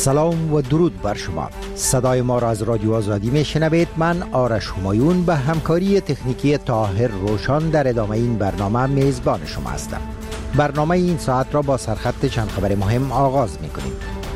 سلام و درود بر شما. صدای ما را از رادیو آزادی میشنوید. من آرش همایون به همکاری تکنیکی طاهر روشان در ادامه این برنامه میزبان شما هستم. برنامه این ساعت را با سرخط چند خبر مهم آغاز میکنیم.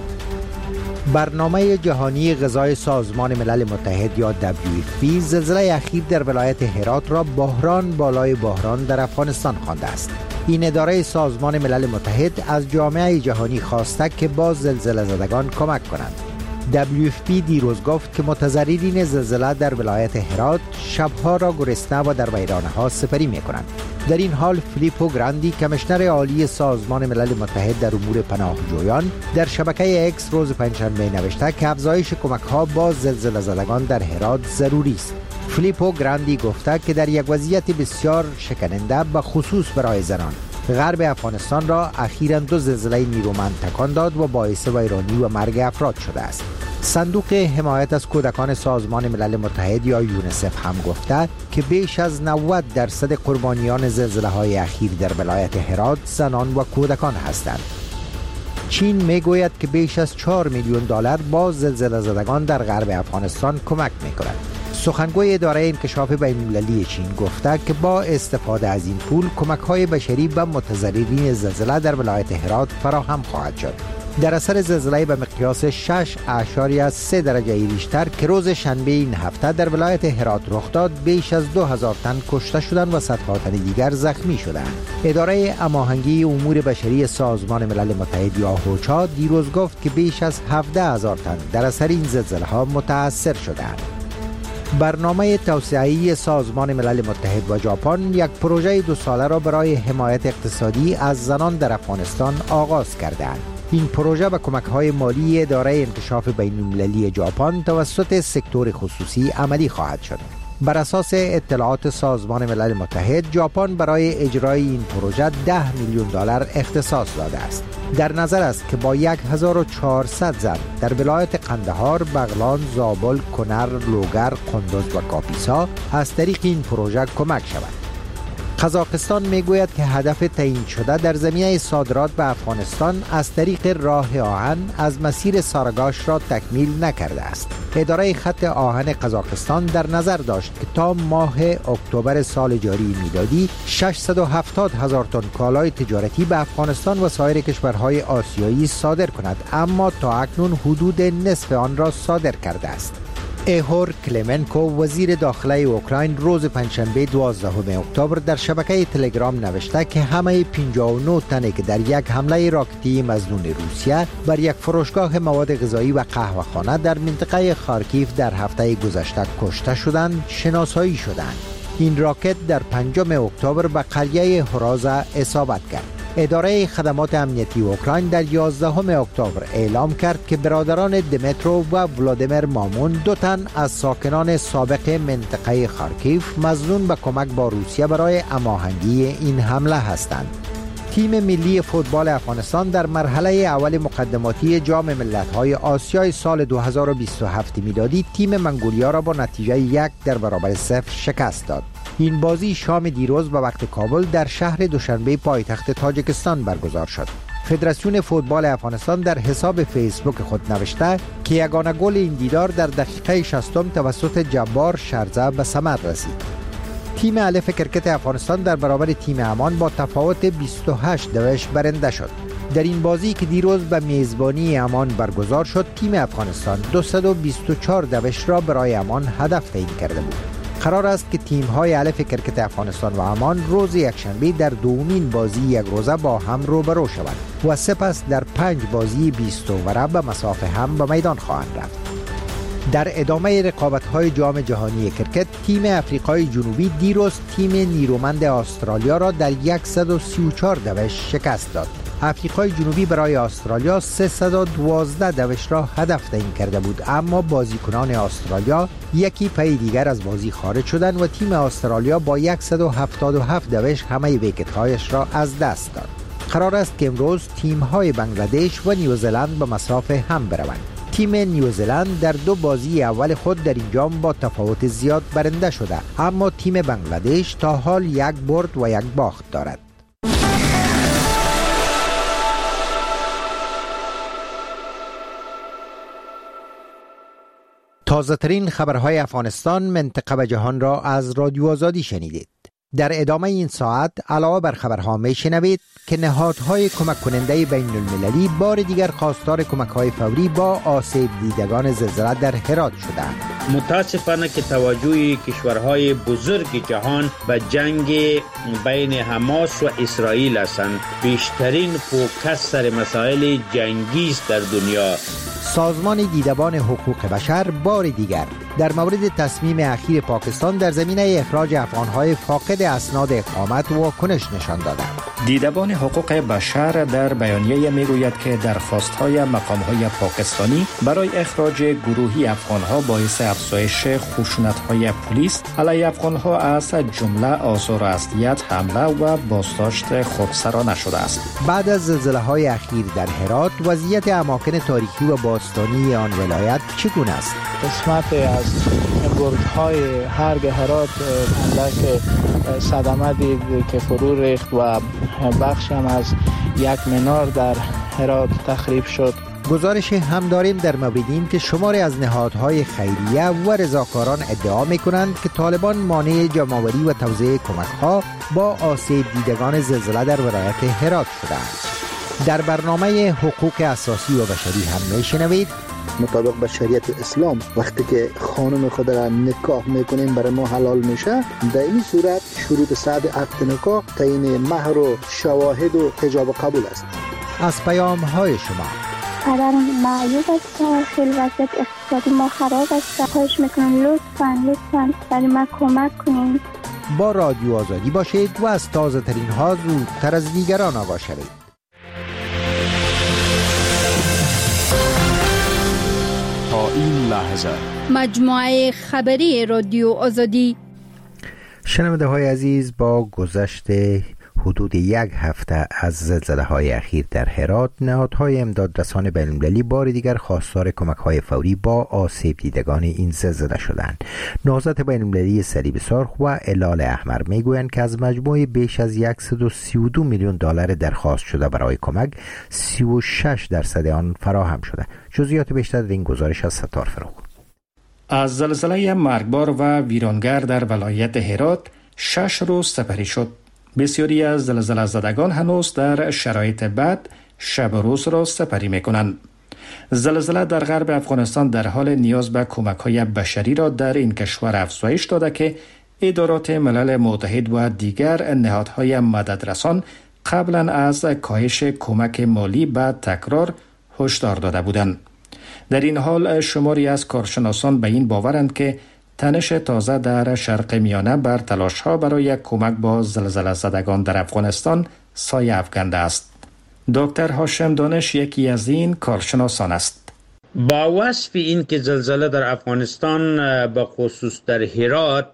برنامه جهانی غذای سازمان ملل متحد یا WFP زلزله اخیر در ولایت هرات را بحران بالای بحران در افغانستان خوانده است. این اداره سازمان ملل متحد از جامعه جهانی خواسته که با زلزله زدگان کمک کنند. WFP دیروز گفت که متضررین زلزله در ولایت هرات شبها را گرسنه و در ویرانه‌ها سپری می‌کنند. در این حال فیلیپو گراندی کمیشنر عالی سازمان ملل متحد در امور پناهجویان در شبکه اکس روز پنجشنبه نوشته که افزایش کمک‌ها با زلزله زدگان در هرات ضروری است. فیلیپو گراندی گفته که در یک وضعیت بسیار شکننده به خصوص برای زنان، غرب افغانستان را اخیراً 2 زلزله نیرومند تکان داد و باعث ویرانی و مرگ افراد شده است. صندوق حمایت از کودکان سازمان ملل متحد یا یونیسف هم گفته که بیش از 90% قربانیان زلزله‌های اخیر در ولایت هرات زنان و کودکان هستند. چین میگوید که بیش از 4 میلیون دلار با زلزله زدگان در غرب افغانستان کمک می‌کند. سخنگوی اداره انکشاف بین‌المللی چین گفته که با استفاده از این پول کمک‌های بشری به متضررین زلزله در ولایت هرات فراهم خواهد شد. در اثر زلزله به مقیاس 6.3 درجه ریشتر که روز شنبه این هفته در ولایت هرات رخ داد، بیش از 2000 تن کشته شدند و صدها تن دیگر زخمی شدند. اداره هماهنگی امور بشری سازمان ملل متحد یا اوچا دیروز گفت که بیش از 17000 تن در اثر این زلزله‌ها متاثر شدند. برنامه توسعه‌ای سازمان ملل متحد و ژاپن یک پروژه 2 ساله را برای حمایت اقتصادی از زنان در افغانستان آغاز کردند. این پروژه به کمک‌های مالی اداره انکشاف بین‌المللی ژاپن توسط سکتور خصوصی عملی خواهد شد. بر اساس اطلاعات سازمان ملل متحد، ژاپن برای اجرای این پروژه 10 میلیون دلار اختصاص داده است. در نظر است که با 1400 زن در ولایت قندهار، بغلان، زابل، کنر، لوگر، قندوز و کاپیسا از طریق این پروژه کمک شود. قزاقستان میگوید که هدف تعیین شده در زمینه صادرات به افغانستان از طریق راه آهن از مسیر سارگاش را تکمیل نکرده است. اداره خط آهن قزاقستان در نظر داشت که تا ماه اکتبر سال جاری میلادی 670,000 تن کالای تجارتی به افغانستان و سایر کشورهای آسیایی صادر کند، اما تا اکنون حدود نصف آن را صادر کرده است. ایهور کلمنکو وزیر داخله اوکراین روز پنجشنبه 12 اکتبر در شبکه تلگرام نوشته که همه 59 تنی که در یک حمله راکتی مظنون روسیه بر یک فروشگاه مواد غذایی و قهوه‌خانه در منطقه خارکیف در هفته گذشته کشته شدند شناسایی شدند. این راکت در 5 اکتبر به قریه هرازا اصابت کرد. اداره خدمات امنیتی اوکراین در 11 اکتبر اعلام کرد که برادران دمیترو و ولادیمیر مامون 2 تن از ساکنان سابق منطقه خارکیف مظنون به کمک با روسیه برای هماهنگی این حمله هستند. تیم ملی فوتبال افغانستان در مرحله اول مقدماتی جام ملت‌های آسیای سال 2027 میلادی تیم منگولیا را با نتیجه 1 در برابر 0 شکست داد. این بازی شام دیروز به وقت کابل در شهر دوشنبه پایتخت تاجیکستان برگزار شد. فدراسیون فوتبال افغانستان در حساب فیسبوک خود نوشته که یگانه گل این دیدار در دقیقه 60 توسط جبار شرزه به ثمر رسید. تیم الف کرکت افغانستان در برابر تیم عمان با تفاوت 28 برنده شد. در این بازی که دیروز به میزبانی عمان برگزار شد، تیم افغانستان 224 را برای عمان هدف تعیین کرده بود. قرار است که تیم‌های الف کرکت افغانستان و عمان روز یکشنبه در دومین بازی یک روزه با هم روبرو شوند و سپس در 5 بازی 20 اووره به مسافه هم به میدان خواهند رفت. در ادامه رقابت‌های جام جهانی کرکت، تیم افریقای جنوبی دیروز تیم نیرومند استرالیا را در 134 شکست داد. افریقای جنوبی برای استرالیا 312 را هدف تعیین کرده بود، اما بازیکنان استرالیا یکی پی دیگر از بازی خارج شدند و تیم استرالیا با 177 همه ویکت‌هایش را از دست داد. قرار است که امروز تیم‌های بنگلادش و نیوزلند به مسافه هم بروند. تیم نیوزلند در 2 بازی اول خود در این جام با تفاوت زیاد برنده شده، اما تیم بنگلادش تا حال 1 برد و 1 باخت دارد. تازه ترین خبرهای افغانستان، منطقه و جهان را از رادیو آزادی شنیدید. در ادامه این ساعت علاوه بر خبرها میشنوید که نهادهای کمک کننده بین المللی بار دیگر خواستار کمک‌های فوری با آسیب دیدگان زلزله در هرات شدند. متاسفانه که توجه کشورهای بزرگ جهان به جنگ بین حماس و اسرائیل هستند. بیشترین فوکس سر مسائل جنگی است در دنیا. سازمان دیدبان حقوق بشر بار دیگر در مورد تصمیم اخیر پاکستان در زمینه اخراج افغانهای فاقد اسناد اقامت واکنش نشان دادند. دیدبان حقوق بشر در بیانیه میگوید که درخواست‌های مقام‌های پاکستانی برای اخراج گروهی افغان‌ها باعث افزایش خشونت‌های پلیس علیه افغان‌ها از جمله آزار و اذیت، حمله و بازداشت خودسرانه شده است. بعد از زلزله‌های اخیر در هرات، وضعیت اماکن تاریخی و باستانی آن ولایت چگونه است؟ قسمت از برج‌های هرگ هرات اندک صدمه دید که فرو ریخت و بخش هم از یک منار در هرات تخریب شد. گزارش هم داریم در مورد این که شماری از نهادهای خیریه و رضاکاران ادعا می‌کنند که طالبان مانع جمع‌آوری و توزیع کمک‌ها با آسیب دیدگان زلزله در ولایت هرات شده‌اند. در برنامه حقوق اساسی و بشری هم میشنوید مطابق به شریعت اسلام وقتی که خانم خود را نکاح میکنیم برای ما حلال میشه، در این صورت شروط صحت عقد نکاح تعیین مهر و شواهد و حجاب قبول است. از پیام های شما پدرم معیوب است، خیلی وضعیت اقتصادی ما خراب است. خواهش میکنم لطفاً برای ما کمک کنین. با رادیو آزادی باشید و از تازه ترین ها زودتر از دیگران آگاه شوید. این لحظه مجموعه خبری رادیو آزادی. شنونده های عزیز، با گذشت حدود یک هفته از زلزله‌های اخیر در هرات، نهادهای امدادرسان بین‌المللی بار دیگر خواستار کمک‌های فوری با آسیب دیدگان این زلزله شدند. نهضت بین‌المللی صلیب سرخ و هلال احمر میگویند که از مجموع بیش از 132 میلیون دلار درخواست شده برای کمک، 36% آن فراهم شده. جزئیات بیشتر در این گزارش از ستار فروغ. از زلزله مرگبار و ویرانگر در ولایت هرات 6 روز سپری شد. بسیاری از زلزله زدگان هنوز در شرایط بد شب و روز را سپری می کنند. زلزله در غرب افغانستان در حال نیاز به کمک‌های بشری را در این کشور افزایش داده که ادارات ملل متحد و دیگر نهادهای مددرسان قبلا از کاهش کمک مالی به تکرار هشدار داده بودند. در این حال شماری از کارشناسان به این باورند که تنش تازه در شرق میانه بر تلاش‌ها برای کمک با زلزله زدگان در افغانستان سایه افکنده است. دکتر هاشم دانش یکی از این کارشناسان است. با وصف این که زلزله در افغانستان به خصوص در هرات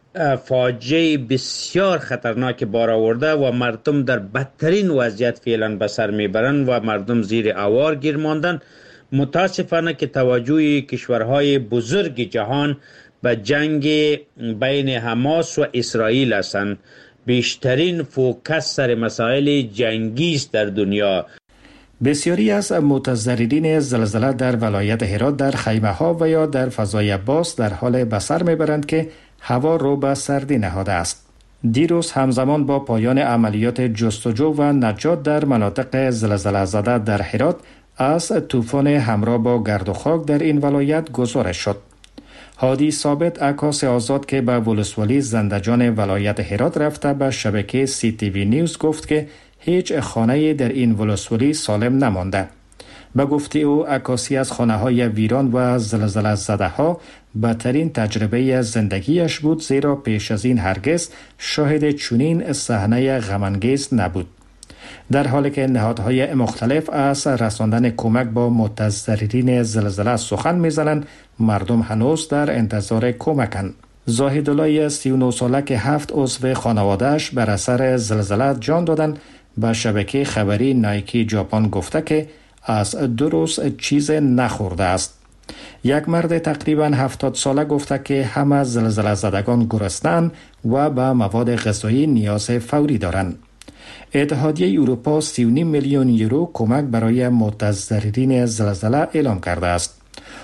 فاجعه بسیار خطرناک بار آورده و مردم در بدترین وضعیت فعلا به سر میبرند و مردم زیر آوار گیر ماندن، متاسفانه که توجه کشورهای بزرگ جهان به جنگ بین حماس و اسرائیل هستند. بیشترین فوکس سر مسائل جنگی است در دنیا. بسیاری از متضررین زلزله در ولایت هرات در خیمه ها و یا در فضای باز در حال به سر میبرند که هوا رو به سردی نهاده است. دیروز همزمان با پایان عملیات جستجو و نجات در مناطق زلزله زده در هرات از طوفان همراه با گرد و خاک در این ولایت گزارش شد. هادی ثابت، عکاس آزاد که به ولسوالی زندجان ولایت هرات رفته، به شبکه CTV نیوز گفت که هیچ خانه در این ولسوالی سالم نمانده. به گفته او، عکاسی از خانه‌های ویران و زلزله زده ها بدترین تجربه زندگیش بود، زیرا پیش از این هرگز شاهد چنین صحنه غم‌انگیز نبود. در حالی که نهادهای مختلف از رساندن کمک با متضررین زلزله سخن می‌زنند، مردم هنوز در انتظار کمکند. زاهدالله 39 ساله که 7 عضو خانواده‌اش بر اثر زلزله جان دادند، به شبکه خبری نایکی ژاپن گفته که از 2 روز چیز نخورده است. یک مرد تقریباً 70 ساله گفته که همه زلزله زدگان گرسنه‌اند و به مواد غذایی نیاز فوری دارند. اتحادیه اروپا 39 میلیون یورو کمک برای متضررین زلزله اعلام کرده است.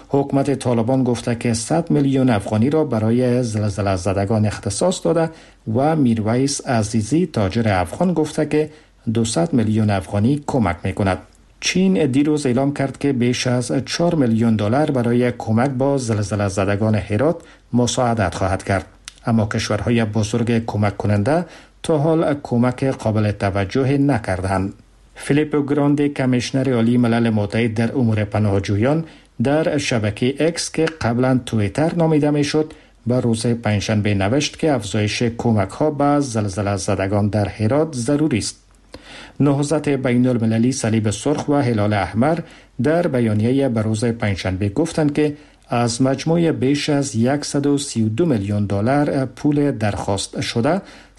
حکومت طالبان گفته که 100 میلیون افغانی را برای زلزله زدگان اختصاص داده و میرویس عزیزی تاجر افغان گفته که 200 میلیون افغانی کمک میکند. چین دیروز اعلام کرد که بیش از 4 میلیون دلار برای کمک با زلزله زدگان هرات مساعدت خواهد کرد. اما کشورهای بزرگ کمک کننده تا حال کمک قابل توجه نکردند. فیلیپو گراندی کمیشنر عالی ملل متحد در امور پناهجویان در شبکه اکس که قبلا توییتر نامیده میشد به روز پنجشنبه نوشت که افزایش کمک ها به زلزله زدگان در هرات ضروری است. نهضت بین المللی صلیب سرخ و هلال احمر در بیانیه به روز پنجشنبه گفتند که از مجموع بیش از 132 میلیون دلار پول درخواست شده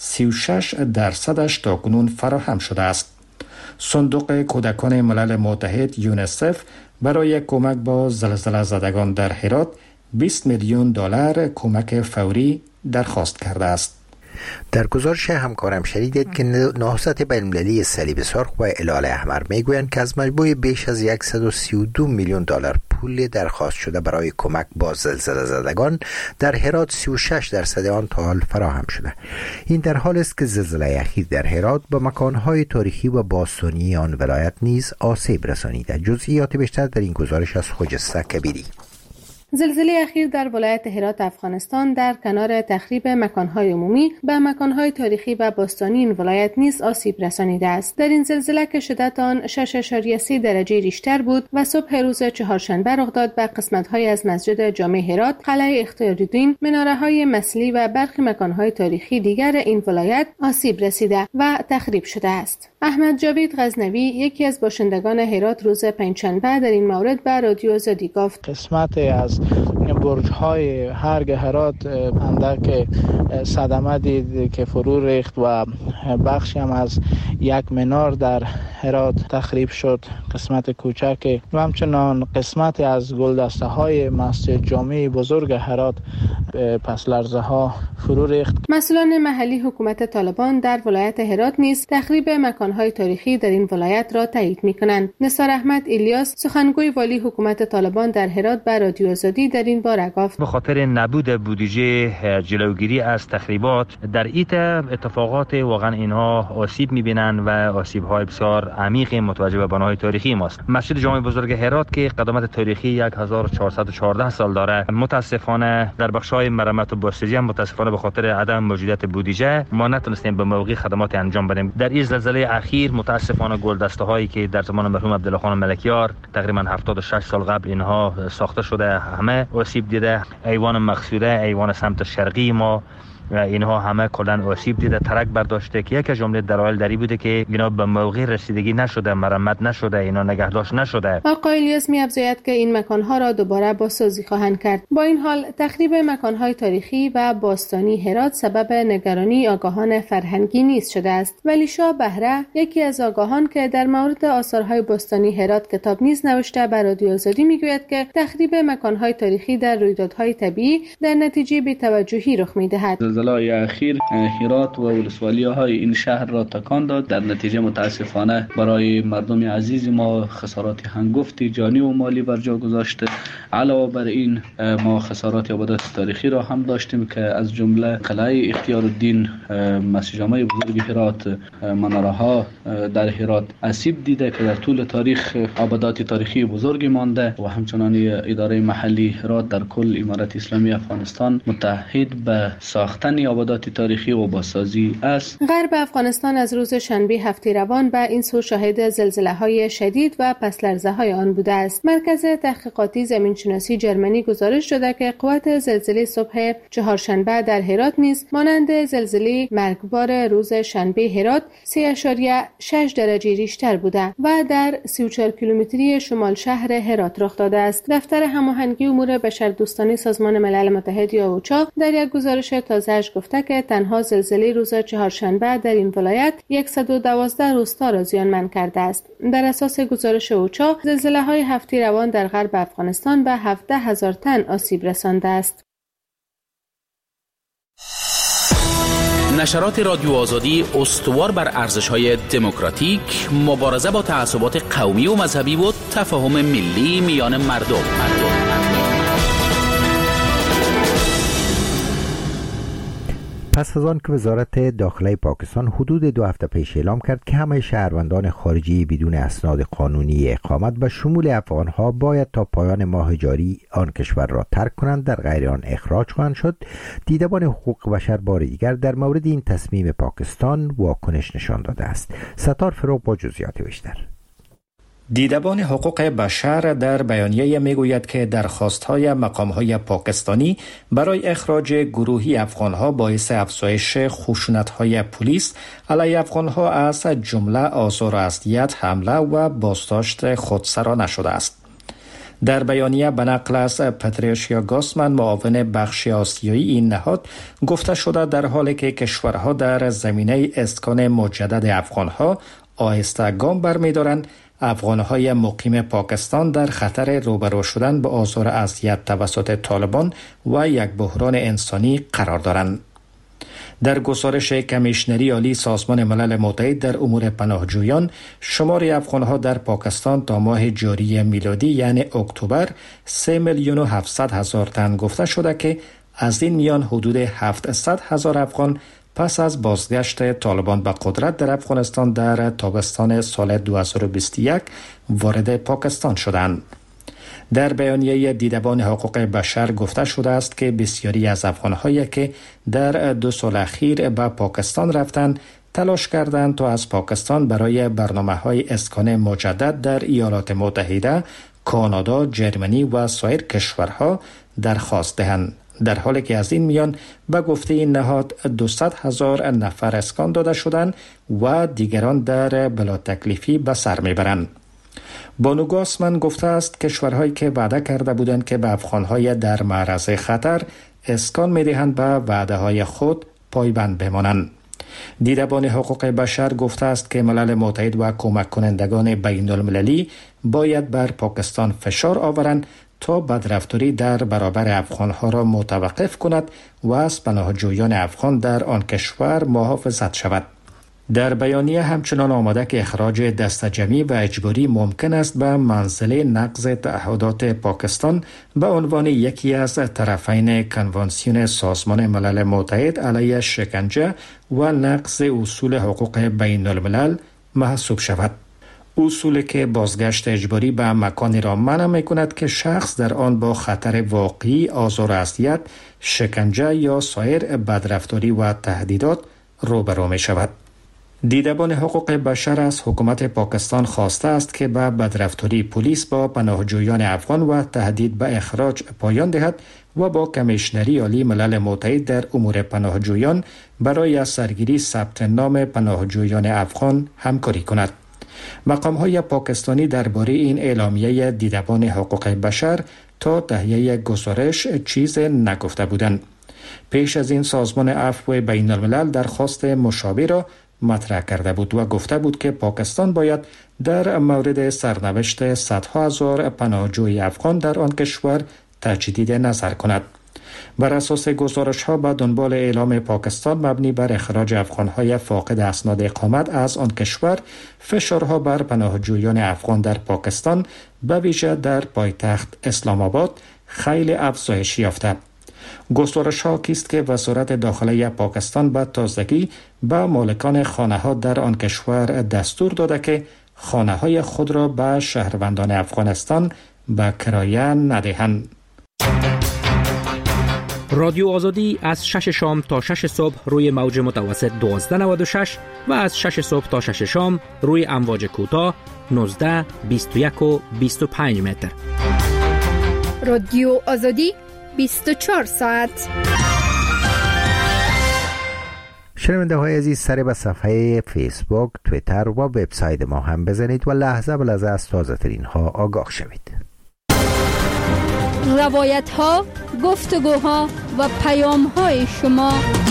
36% تاکنون فراهم شده است. صندوق کودکان ملل متحد یونیسف برای کمک با زلزله زدگان در هرات 20 میلیون دلار کمک فوری درخواست کرده است. در گزارش همکارم شنیدید که نهضت بین‌المللی صلیب سرخ و هلال احمر میگویند که از مجموع بیش از 132 میلیون دلار پول درخواست شده برای کمک با زلزله زدگان در هرات 36% آن تا حال فراهم شده. این در حال است که زلزله اخیر در هرات با مکانهای تاریخی و باستانی آن ولایت نیز آسیب رسانیده. جزئیات بیشتر در این گزارش از خجسته کبیری. زلزله اخیر در ولایت هرات افغانستان در کنار تخریب مکانهای عمومی به مکانهای تاریخی و باستانی این ولایت نیز آسیب رسانیده است. در این زلزله که شدت آن 6.3 درجه ریشتر بود و صبح روز چهارشنبه رخ داد، به قسمت‌های از مسجد جامع هرات، قلعه اختیارالدین، مناره‌های مسلی و برخی مکانهای تاریخی دیگر این ولایت آسیب رسیده و تخریب شده است. احمد جاوید غزنوی، یکی از باشندگان هرات، روز پنجشنبه در این مورد به رادیو آزادی گفت: قسمت از برج‌های هرگ هرات اندک صدمه دید که فرو ریخت و بخشی هم از یک منار در هرات تخریب شد، قسمت کوچک، و همچنان قسمت از گلدسته‌های مسجد جامع بزرگ هرات پس لرزه ها فرو ریخت. مسئولان محلی حکومت طالبان در ولایت هرات نیز تخریب مکانهای تاریخی در این ولایت را تایید می‌کنند. نثار احمد الیاس، سخنگوی والی حکومت طالبان در هرات، به رادیو آزادی در این باره گفت: به خاطر نبود بودجه جلوگیری از تخریبات در ایت اتفاقات واقعا اینها آسیب می‌بینند و آسیب‌های بسیار عمیق متوجه به بناهای تاریخی ماست. مسجد جامع بزرگ هرات که قدامت تاریخی 1414 سال داره، متاسفانه در بخش‌های مرمت و بازسازی هم متاسفانه به خاطر عدم موجودیت بودجه ما نتونستیم به موقع خدمات انجام بدیم. در این زلزله اخیر متاسفانه گلدسته‌هایی که در زمان مرحوم عبدالله ملکیار تقریبا 76 سال قبل اینها ساخته شده همه آسیب دیده. ایوان مقصوده، ایوان سمت شرقی ما و اینها همه کلا آسیب دیده، ترک برداشته که یک از جمله دلایل دری بوده که اینا به موقع رسیدگی نشده، مرمت نشده، اینا نگهداشت نشده. آقای الیاس می‌افزاید که این مکان‌ها را دوباره بازسازی خواهند کرد. با این حال تخریب مکان‌های تاریخی و باستانی هرات سبب نگرانی آگاهان فرهنگی نیز شده است. ولی شاه بهره، یکی از آگاهان که در مورد آثارهای باستانی هرات کتاب نیز نوشته، به رادیو آزادی میگوید که تخریب مکان‌های تاریخی در رویدادهای طبیعی در نتیجه بی‌توجهی رخ می‌دهد. زلزله اخیر هرات و ولسوالی‌های این شهر را تکان داد. در نتیجه متاسفانه برای مردم عزیز ما خسارات هنگفتی جانی و مالی بر جا گذاشته. علاوه بر این ما خسارات آبادات تاریخی را هم داشتیم که از جمله قلعه اختیارالدین، مسجد جامع بزرگ هرات، مناره‌ها در هرات آسیب دیده که در طول تاریخ آبادات تاریخی بزرگی مانده و همچنان اداره محلی هرات در کل امارت اسلامی افغانستان متحد به ساختن آبادات تاریخی و بازسازی است. غرب افغانستان از روز شنبه هفته روان به این سو شاهد زلزله‌های شدید و پس لرزه‌های آن بوده است. مرکز تحقیقاتی زمینشناسی جرمنی گزارش داده که قوت زلزله صبح چهارشنبه در هرات نیز مانند زلزله مرگبار روز شنبه هرات 3.6 درجه ریشتر بوده و در 34 کیلومتری شمال شهر هرات رخ داده است. دفتر هماهنگی امور بشردوستانه سازمان ملل متحد یا اوچا در یک گزارش تازه‌اش گفته که تنها زلزله روز چهارشنبه در این ولایت 112 روستا را زیانمند کرده است. در اساس گزارش اوچا، زلزله‌های هفته روان در غرب افغانستان به 17,000 تن آسیب رسانده است. نشرات رادیو آزادی استوار بر ارزش‌های دموکراتیک، مبارزه با تعصبات قومی و مذهبی و تفاهم ملی میان مردم. پس از آن که وزارت داخله پاکستان حدود 2 هفته پیش اعلام کرد که همه شهروندان خارجی بدون اسناد قانونی اقامت به شمول افغانها باید تا پایان ماه جاری آن کشور را ترک کنند، در غیر آن اخراج خواهند شد، دیدبان حقوق بشر بار دیگر در مورد این تصمیم پاکستان واکنش نشان داده است. ستار فروغ با جزئیات بیشتر. دیدبان حقوق بشر در بیانیه میگوید که درخواست‌های مقام‌های پاکستانی برای اخراج گروهی افغان‌ها باعث افزایش خشونت‌های پلیس علیه افغان‌ها از جمله آزار و اذیت، حمله و بازداشت خودسرانه شده است. در بیانیه به نقل از پتریشیا گاسمن، معاون بخش آسیایی این نهاد، گفته شده در حالی که کشورها در زمینه اسکان مجدد افغان‌ها آهسته گام برمی‌دارند، افغان‌های مقیم پاکستان در خطر روبرو شدن با آزار و اذیت توسط طالبان و یک بحران انسانی قرار دارند. در گزارش کمیشنری عالی سازمان ملل متحد در امور پناهجویان، شمار افغان‌ها در پاکستان تا ماه جاری میلادی یعنی اکتبر 3,700,000 تن گفته شده که از این میان حدود 700,000 افغان پس از بازگشت طالبان به قدرت در افغانستان در تابستان سال 2021 وارد پاکستان شدند. در بیانیه دیدبان حقوق بشر گفته شده است که بسیاری از افغان‌هایی که در 2 سال اخیر به پاکستان رفتند تلاش کردند تا از پاکستان برای برنامه‌های اسکان مجدد در ایالات متحده، کانادا، جرمنی و سایر کشورها درخواست دهند، در حالی که از این میان به گفته این نهاد 200,000 نفر اسکان داده شدند و دیگران در بلا تکلیفی به سر میبرند. بانو گاسمن گفته است کشورهایی که وعده کرده بودند که به افغانهای در معرض خطر اسکان میدهند به وعده های خود پایبند بمانند. دیدبان حقوق بشر گفته است که ملل متحد و کمک کنندگان بین المللی باید بر پاکستان فشار آورند تا بدرفتاری در برابر افغانها را متوقف کند و از پناهجویان افغان در آن کشور محافظت شود. در بیانیه همچنان آمده که اخراج دست جمعی و اجباری ممکن است به منزله نقض تعهدات پاکستان به عنوان یکی از طرفین کنوانسیون سازمان ملل متحد علیه شکنجه و نقض اصول حقوق بین الملل محسوب شود. اصولی که بازگشت اجباری به مکانی را منع می‌کند که شخص در آن با خطر واقعی آزار و اذیت، شکنجه یا سایر بدرفتاری و تهدیدات روبرو می‌شود. دیدبان حقوق بشر از حکومت پاکستان خواسته است که به بدرفتاری پلیس با پناهجویان افغان و تهدید به اخراج پایان دهد و با کمیشنری عالی ملل متحد در امور پناهجویان برای از سرگیری ثبت نام پناهجویان افغان همکاری کند. مقام‌های پاکستانی درباره این اعلامیه دیدبان حقوق بشر تا تهیه گزارش چیز نگفته بودند. پیش از این سازمان عفو بین الملل درخواست مشابه را مطرح کرده بود و گفته بود که پاکستان باید در مورد سرنوشت صدها هزار پناهجوی افغان در آن کشور تجدید نظر کند. بر اساس گزارش‌ها به دنبال اعلام پاکستان مبنی بر اخراج افغان‌های فاقد اسناد اقامت از آن کشور، فشارها بر پناهجویان افغان در پاکستان به ویژه در پایتخت اسلام آباد خیلی افزایش یافته. گزارش‌ها حاکی است که وزارت داخله پاکستان به تازگی به مالکان خانه‌ها در آن کشور دستور داده که خانه‌های خود را به شهروندان افغانستان به کرایه ندهند. رادیو آزادی از 6 شام تا 6 صبح روی موج متوسط 1296 و از 6 صبح تا 6 شام روی امواج کوتاه 19، 21 و 25 متر. رادیو آزادی 24 ساعت. شنونده های عزیز، سر به صفحه فیسبوک، تویتر و وبسایت ما هم بزنید و لحظه به لحظه از تازه ترین ها آگاه شوید. روایت ها، گفتگوها و پیام های شما.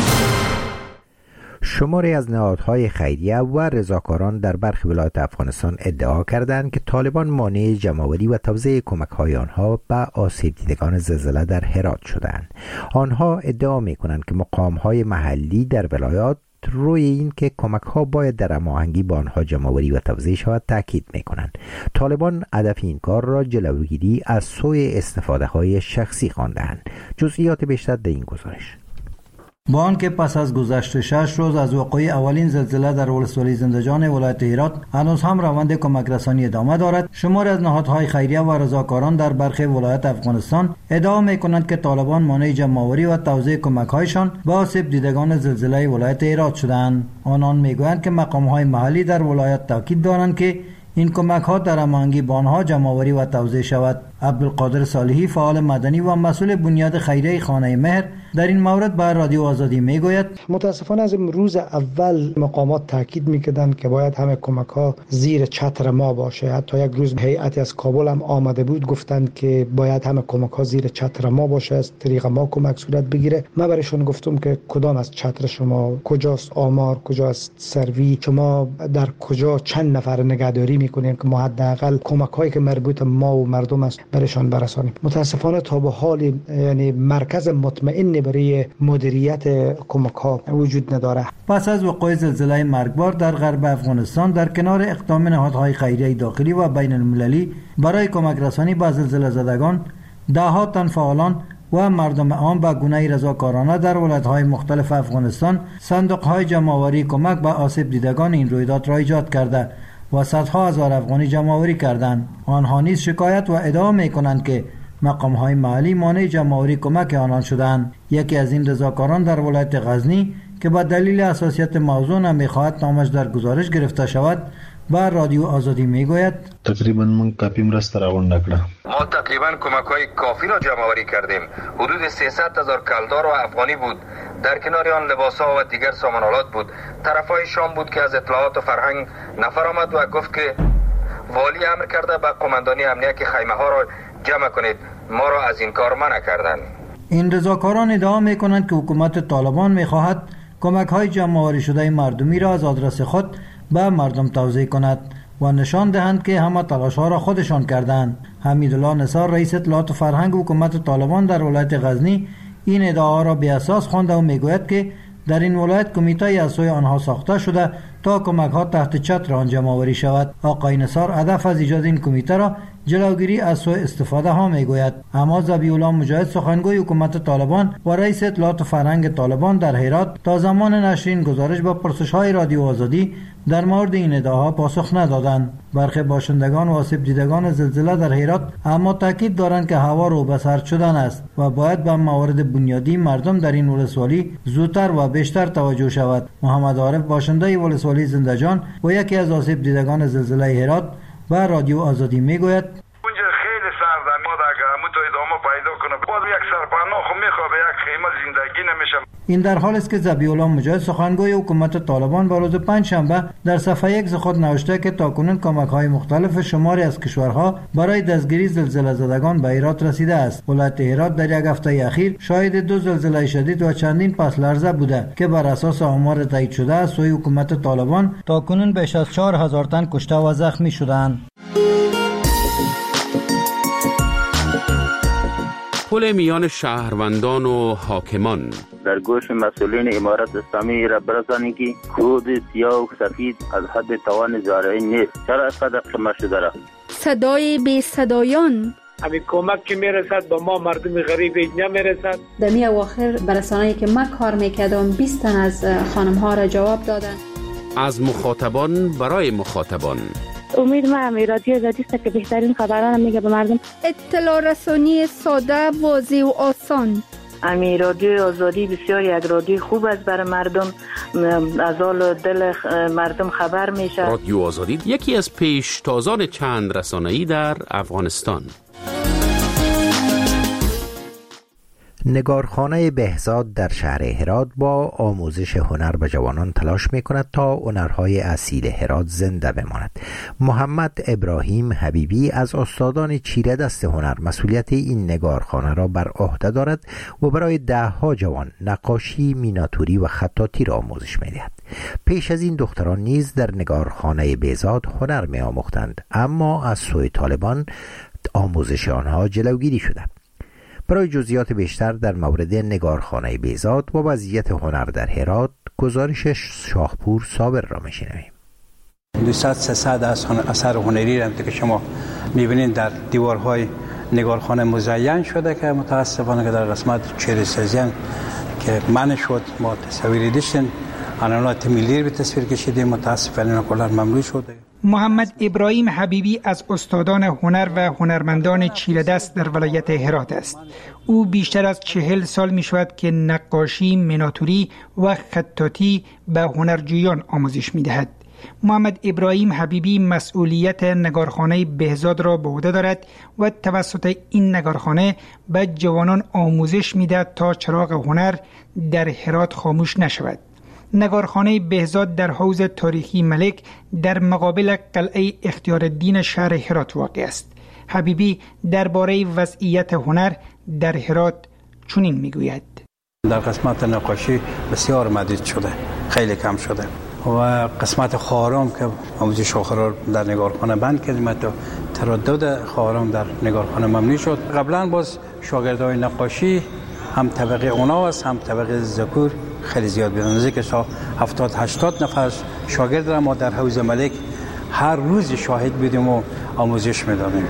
شماری از نهادهای خیریه و رضاکاران در برخی ولایات افغانستان ادعا کردند که طالبان مانع جمع‌آوری و توزیع کمک‌های آنها به آسیب دیدگان زلزله در هرات شدند. آنها ادعا می‌کنند که مقام‌های محلی در ولایات روی این که کمک‌ها باید در هماهنگی با آنها جمع‌آوری و توزیع شود تاکید می‌کنند. طالبان هدف این کار را جلوگیری از سوء استفاده‌های شخصی خواندند. جزئیات بیشتر در این گزارش. با آنکه پس از گذشت 6 روز از وقوع اولین زلزله در ولسوالی زندجان ولایت هرات هنوز هم روند کمک رسانی ادامه دارد، شماری از نهادهای خیریه و رضاکاران در برخی ولایات افغانستان ادعا می‌کنند که طالبان مانع جمع‌آوری و توزیع کمک‌هایشان به آسیب دیدگان زلزله ولایت هرات شدند. آنان می‌گویند که مقام‌های محلی در ولایت تاکید دارند که این کمک‌ها در هماهنگی با آنها جمع‌آوری و توزیع شود. عبدالقادر صالحی، فعال مدنی و مسئول بنیاد خیریه خانه مهر، در این مورد به رادیو آزادی میگوید متاسفانه از روز اول مقامات تاکید میکردند که باید همه کمک‌ها زیر چتر ما باشه. حتی یک روز هیئتی از کابل هم آمده بود، گفتند که باید همه کمک‌ها زیر چتر ما باشه، از طریق ما کمک صورت بگیره. من برایشون گفتم که کدام از چتر شما، کجاست آمار، کجاست سروی، شما در کجا چند نفر نگهداری میکنین که ما حداقل کمک‌هایی که مربوط ما و مردم است برایشان برسانیم. متاسفانه تا به حال یعنی مرکز مطمئن برای مدیریت کمک‌ها وجود نداره. پس از وقوع زلزله مرگبار در غرب افغانستان، در کنار اقدام نهادهای خیریه داخلی و بین المللی برای کمک رسانی به زلزله زدگان، ده‌ها تن فعالان و مردم عام به گونه رضاکارانه در ولایت‌های مختلف افغانستان صندوق‌های جمع‌آوری کمک به آسیب دیدگان این رویداد را ایجاد کرده و صدها هزار افغانی جمع‌آوری کردند. آنها نیز شکایت و ادعا می‌کنند که مقام‌های محلی مانع جمع‌آوری کمک آنان شدند. یکی از این رضاکاران در ولایت غزنی که به دلیل حساسیت موضوع نمی‌خواهد نامش در گزارش گرفته شود، با رادیو آزادی میگوید تقریبا من کافی مرسته راغونډه کړه. ما تقریبا کمک‌های کافی را جمع‌آوری کردیم. حدود 300,000 کلدار و افغانی بود. در کنار آن لباس‌ها و دیگر سامان‌آلات بود. طرفای شام بود که از اطلاعات و فرهنگ نفر آمد و گفت که والی امر کرده به قماندانی امنیت که خیمه‌ها را جمع کنید. ما را از این کار منع کردند. این رضاکاران ادعا می‌کنند که حکومت طالبان می‌خواهد کمک‌های جمع‌آوری شده مردمی را از آدرس خود به مردم توزیع کند و نشان دهند که همه تلاش‌ها را خودشان کردند. حمیدالله نثار، رئیس اطلاعات و فرهنگ حکومت طالبان در ولایت غزنی، این ادعا را بی اساس خوانده و میگوید که در این ولایت کمیته از سوی آنها ساخته شده تا کمک‌ها تحت چتر آن جمع‌آوری شود. آقای نثار هدف از ایجاد این کمیته را جلوگیری از سوء استفاده ها میگوید. اما ذبیح‌الله مجاهد، سخنگوی حکومت طالبان و رئیس اطلاعات و فرهنگ طالبان در هرات، تا زمان نشر این گزارش با پرسش‌های رادیو آزادی در مورد این ادعاها پاسخ ندادند. برخی باشندگان و آسیب دیدگان زلزله در هرات اما تاکید دارند که هوا رو به سرد شدن است و باید به موارد بنیادی مردم در این ولسوالی زودتر و بیشتر توجه شود. محمد عارف، باشنده ولسوالی زندجان و یکی از آسیب دیدگان زلزله هرات، و رادیو آزادی میگوید اونجا خیلی سرد، ما اگه همون تو ادامه پیدا کنه باز یک سرپناه خو میخوابه، یک خیمه زندگی نمیشه. این در حال است که ذبیح‌الله مجاهد، سخنگوی حکومت طالبان، به روز پنجشنبه در صفحه 1 خود نوشته که تاکنون کمک‌های مختلف شماری از کشورها برای دستگیری زلزله زدگان به هرات رسیده است. ولایت هرات در یک هفته اخیر شاهد 2 زلزله شدید و چندین پس لرزه بوده که بر اساس آمار تایید شده از سوی حکومت طالبان تاکنون بیش از 4000 تن کشته و زخمی شدند. پل میان شهروندان و حاکمان در گوش مسئولین امارت اسلامی را برسانید که کود سیاه و سفید از حد توان زارعی نیست. چرا اینقدر شما شده را؟ صدای بی صدایان، همین کمک که میرسد با ما مردم غریب نمیرسد. در می اواخر برسانه‌ای که من کار میکردم 20 تن از خانم ها را جواب دادن. از مخاطبان برای مخاطبان. امید من رادیو آزادی است که بهترین خبران میگه به مردم. اطلاع رسانی ساده، واضح و آسان. امی رادیو آزادی بسیار یک رادیو خوب است برای مردم، از حال دل مردم خبر میشه. رادیو آزادی یکی از پیشتازان چند رسانه‌ای در افغانستان. نگارخانه بهزاد در شهر هرات با آموزش هنر به جوانان تلاش می‌کند تا هنرهای اصیل هرات زنده بماند. محمد ابراهیم حبیبی از استادان چیره دست هنر مسئولیت این نگارخانه را بر عهده دارد و برای 10 جوان نقاشی، میناتوری و خطاطی را آموزش می‌دهد. پیش از این دختران نیز در نگارخانه بهزاد هنر می‌آموختند، اما از سوی طالبان آموزش آنها جلوگیری شده. برای جزئیات بیشتر در مورد نگارخانه بهزاد و وضعیت هنر در هرات، گزارش شاهپور صابر را میشنویم. 200-300 اثر هنری را که شما میبینید در دیوارهای نگارخانه مزین شده که متاسفانه که در قسمت چهره‌سازی که من شد ما تصویری داشتن علامات ملی به تصویر کشیدیم، متاسفانه کلا ممنوع شد. محمد ابراهیم حبیبی از استادان هنر و هنرمندان چیره دست در ولایت هرات است. او بیشتر از 40 سال می شود که نقاشی، میناتوری و خطاطی به هنرجویان آموزش می دهد. محمد ابراهیم حبیبی مسئولیت نگارخانه بهزاد را به عهده دارد و توسط این نگارخانه به جوانان آموزش می دهد تا چراغ هنر در هرات خاموش نشود. نگارخانه بهزاد در حوض تاریخی ملک در مقابل قلعه اختیارالدین شهر هرات واقع است. حبیبی درباره وضعیت هنر در هرات چنین میگوید: در قسمت نقاشی بسیار محدود شده، خیلی کم شده و قسمت خواهرام که آموزش آخر در نگارخانه بند کردیم، تا تردد خواهرام در نگارخانه ممنوع شد. قبلا باز شاگردای نقاشی هم طبقه اونا است هم طبقه ذکور خیلی زیاد بودن، نزدیک 70-80 نفر شاگرد را ما در حوض ملک هر روز شاهد بودیم و آموزش میدادیم.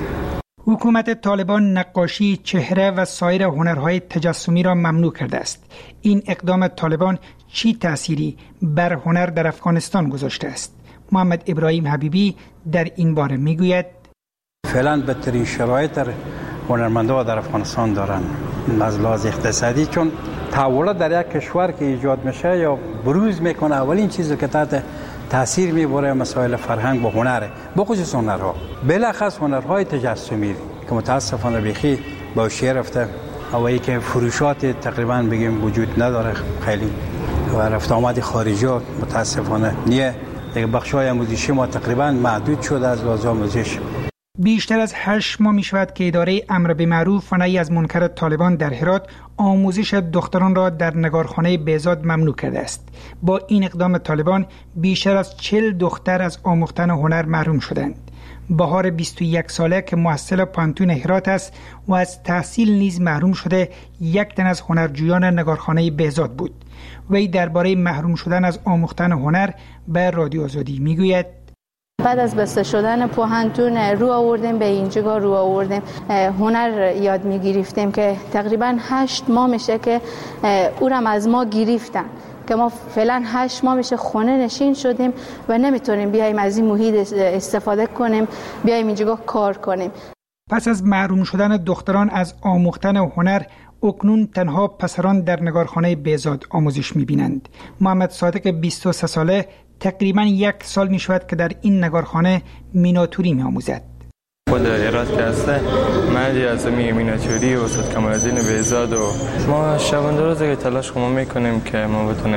حکومت طالبان نقاشی، چهره و سایر هنرهای تجسمی را ممنوع کرده است. این اقدام طالبان چی تأثیری بر هنر در افغانستان گذاشته است؟ محمد ابراهیم حبیبی در این باره میگوید: فعلا بدترین شرایط در هنرمندان در افغانستان دارن از لحاظ اقتصادی، چون تحولات در یک کشور که ایجاد میشه یا بروز میکنه، اولین چیزی که تحت تاثیر میبره مسائل فرهنگ و هنره، بخصوص هنرها، بلخص هنرهای تجسمی که متاسفانه بیخی با شیر رفته و ای که فروشات تقریبا بگیم وجود نداره خیلی و رفت آمد خارجی متاسفانه نیه. دیگه بخشای آموزشی ما تقریبا محدود شده از لحاظ آموزش. بیشتر از 8 ماه می شود که اداره امر به معروف و نهی از منکر طالبان در هرات آموزش دختران را در نگارخانه بهزاد ممنوع کرده است. با این اقدام طالبان بیشتر از 40 دختر از آموختن هنر محروم شدند. بهار 21 ساله که محصل پانتون هرات است و از تحصیل نیز محروم شده، یک تن از هنرجویان نگارخانه بهزاد بود. وی درباره محروم شدن از آموختن هنر به رادیو آزادی میگوید: بعد از بسته شدن پوهنتون رو آوردیم به اینجا، رو آوردیم هنر یاد میگرفتیم که تقریبا 8 ماه میشه که او را از ما گرفتن، که ما فعلا 8 ماه میشه خونه نشین شدیم و نمیتونیم بیایم از این محیط استفاده کنیم، بیایم اینجا کار کنیم. پس از محروم شدن دختران از آموختن هنر، اکنون تنها پسران در نگارخانه بهزاد آموزش میبینند. محمد صادق 23 ساله تقریبا 1 سال می شود که در این نگارخانه میناتوری می آموزد. خود هرات که هسته من از میناتوری و استاد کمال‌الدین بهزاد و ما شبانه روز که تلاش میکنیم که ما بتونیم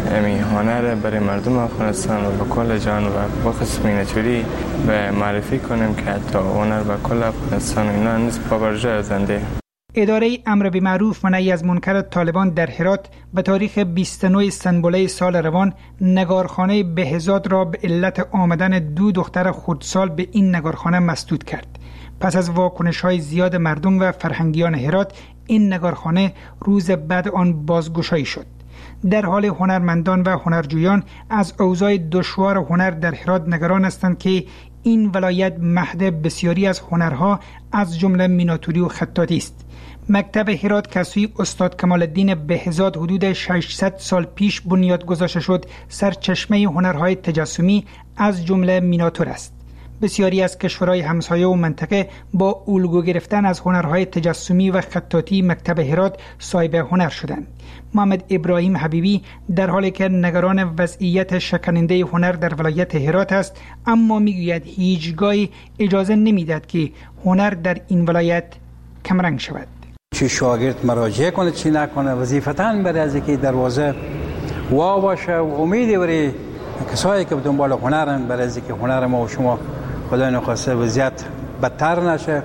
هنر برای مردم افغانستان و کل جهان و بخصوص میناتوری به معرفی کنیم که حتی هنر به کل افغانستان اینا نیست پابرجا زنده. اداره امر به معروف و نهی از منکر طالبان در هرات به تاریخ 29 سنبله سال روان نگارخانه بهزاد را به علت آمدن 2 دختر خردسال به این نگارخانه مسدود کرد. پس از واکنش‌های زیاد مردم و فرهنگیان هرات، این نگارخانه روز بعد آن بازگشایی شد. در حال هنرمندان و هنرجویان از اوضاع دشوار هنر در هرات نگران هستند که این ولایت مهد بسیاری از هنرها از جمله میناتوری و خطاطی است. مکتب هرات که سوی استاد کمال‌الدین بهزاد حدود 600 سال پیش بنیاد گذاشته شد، سرچشمه هنرهای تجسمی از جمله میناتور است. بسیاری از کشورهای همسایه و منطقه با الگو گرفتن از هنرهای تجسمی و خطاطی مکتب هرات صاحب هنر شدند. محمد ابراهیم حبیبی در حالی که نگران وضعیت شکننده هنر در ولایت هرات است، اما میگوید هیچگاهی اجازه نمیدهد که هنر در این ولایت کمرنگ شود. چی شاگرد مراجعه کنه چی نکنه، وظیفتاً برای از اینکه دروازه وا باشه و امیدی برای کسایی که دنبال هنرن، برای از اینکه هنر ما و شما خدای نخواسته وضعیت بدتر نشه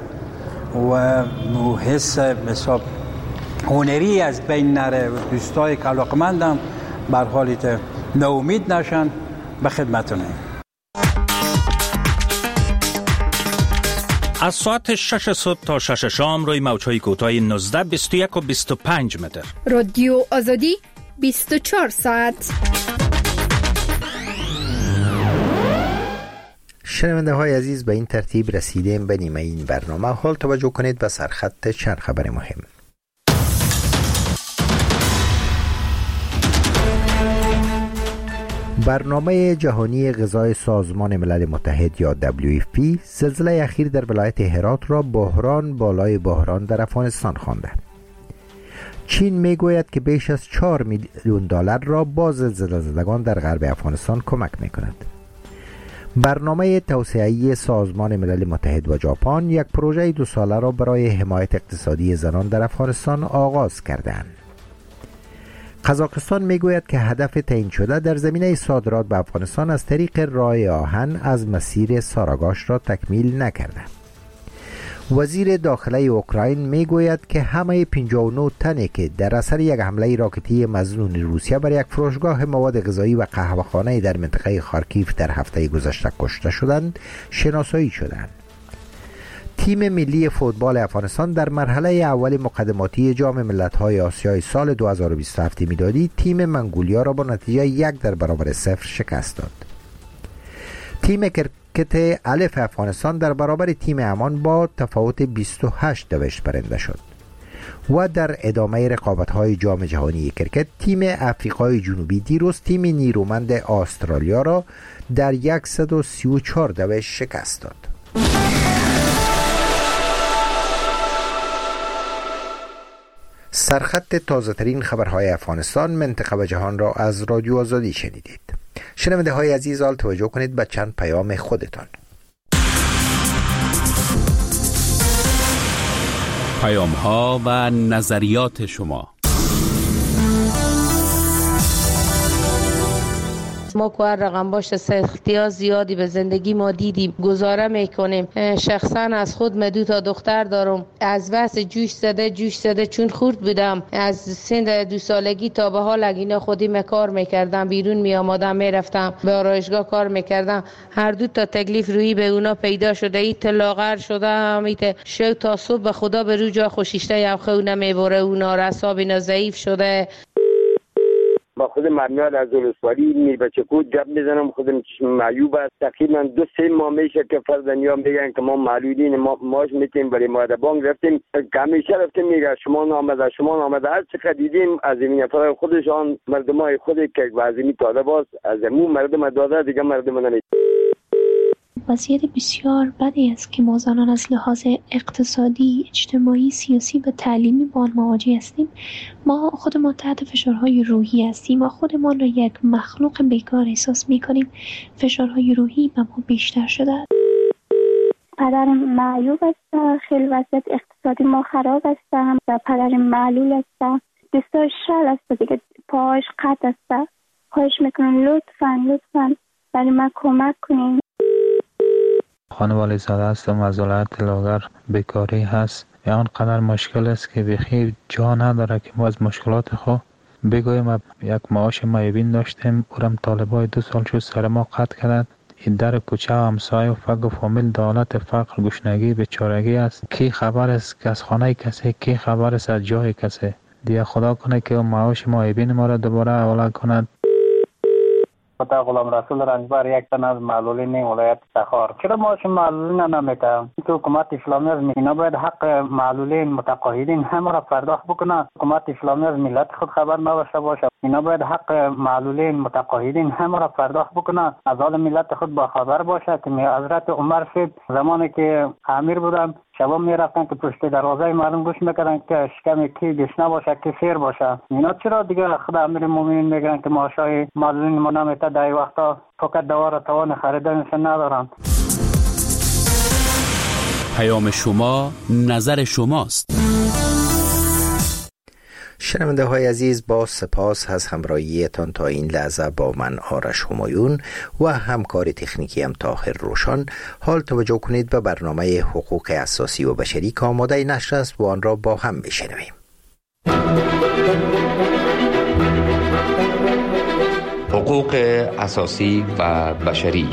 و حس حساب هنری از بین نره، دوستای که علاقمندم بر حالیت ناامید نشن، به خدمتونه. از ساعت 6 صبح تا 6 شام روی موج‌های کوتاه 19، 21 و 25 متر. رادیو آزادی 24 ساعت. شنونده های عزیز، به این ترتیب رسیدیم به نیمه این برنامه. حال توجه کنید به سرخط چند خبر مهم. برنامه جهانی غذای سازمان ملل متحد یا WFP زلزله اخیر در ولایت هرات را بحران بالای بحران در افغانستان خوانده. چین میگوید که بیش از 4 میلیون دلار را با زلزله زدگان در غرب افغانستان کمک میکند. برنامه توسعه‌ای سازمان ملل متحد و ژاپن یک پروژه 2 ساله را برای حمایت اقتصادی زنان در افغانستان آغاز کردند. قزاقستان میگوید که هدف تعیین شده در زمینه صادرات به افغانستان از طریق راه آهن از مسیر ساراگاش را تکمیل نکرده. وزیر داخله اوکراین میگوید که همه 59 تنی که در اثر یک حمله راکتی مظنون روسیه بر یک فروشگاه مواد غذایی و قهوه‌خانه در منطقه خارکیف در هفته گذشته کشته شدند شناسایی شدند. تیم ملی فوتبال افغانستان در مرحله اول مقدماتی جام ملت‌های آسیای سال 2027 میلادی تیم منگولیا را با نتیجه 1-0 شکست داد. تیم کرکت الف افغانستان در برابر تیم عمان با تفاوت 28 دوشت برنده شد. و در ادامه رقابت‌های جام جهانی کرکت تیم افریقای جنوبی دیروز تیم نیرومند استرالیا را در 134 دوشت شکست داد. سرخط تازه‌ترین خبرهای افغانستان، منطقه و جهان را از رادیو آزادی شنیدید. شنونده های عزیز، حال توجه کنید به چند پیام خودتان. پیام ها و نظریات شما. ما که هر رقم باشه سختی زیادی به زندگی ما دیدیم، گزاره میکنیم. شخصا از خود من 2 دختر دارم. از بس جوش زده چون خورد بودم از سن 2 سالگی تا به حال اینا خودی کار میکردم، بیرون می آمدم میرفتم به آرایشگاه کار میکردم. هر 2 تکلیف روی به اونا پیدا شده، ایت لاغر شده ایت شو تا صبح به خدا به رو جا خوشیشته یا خونه میبره، اونا رساب اینا ضعیف شده. با خود مرمیال از ولسوالی می بچه کود جب میزنم، خودم چشم معیوب است. تقریبا 2-3 ماه میشه که فرزندیان میگن که ما معلولین، ما ماش میتیم برای ماده بانک رفتیم که همیشه رفتیم میگه شما نامده هر چقدر دیدیم از این نفر خودشان مردمای خودی که وضعی تاده باز از امون مردم داده دیگه مردم نمید. وضعیت بسیار بدی است که ما زنان از لحاظ اقتصادی، اجتماعی، سیاسی و تعلیمی با آن مواجه هستیم. ما خودمان تحت فشارهای روحی هستیم و خودمان را یک مخلوق بیکار احساس می‌کنیم. فشارهای روحی به ما بیشتر شده است. پدر معیوب است، خیلی وضعیت اقتصادی ما خراب است و پدر معلول است، دستاش شل است دیگه، پاهاش قطع است. خواهش میکنم لطفاً برای من کمک کنین. خانوالی زاده هستم، از ولایت لاغر. بیکاری هست، آنقدر مشکل است که بخیر جا نداره که ما از مشکلات خود بگویم. یک معاش معیوبین داشتیم، اورم طالبای 2 سال شد سر ما قطع کرد. این در کوچه و همسایه و فقر و فامیل دولت فقر گشنگی بیچارگی است. کی خبر است که از خانه کسی، کی خبر است از جای کسی. دیگه خدا کنه که معاش معیوبین ما را دوباره اول کند. خدا غلام رسول رنجبر، یک تن از معلولین ولایت تخار. چرا معاش معلولین نمیده؟ که حکومت اسلامی از اینا باید حق معلولین متقاعدین همه را پرداخت بکنه. حکومت اسلامی از ملت خود خبر نداشته باشه. اینا باید حق معلولین متقاعدین همه را پرداخت بکنه، از حال ملت خود با خبر باشه. که حضرت عمر صاحب زمانی که امیر بودن شبا میرفتن که پشت دروازه مردم گوش میکردن که شکم کی گشنه باشه کی سیر باشه. اینا چرا دیگه خدا امیر مومنین میگن که معاشای معلولین ما نمیته؟ در این وقتا فقط دوا را توان خریدنش ندارن. پیام شما، نظر شماست. شنونده های عزیز، با سپاس از همراهیتان تا این لحظه با من آرش همایون و همکار تکنیکی هم طاهر روشن. حال توجه کنید به برنامه حقوق اساسی و بشری که آماده نشر است و آن را با هم بشنویم. حقوق اساسی و بشری.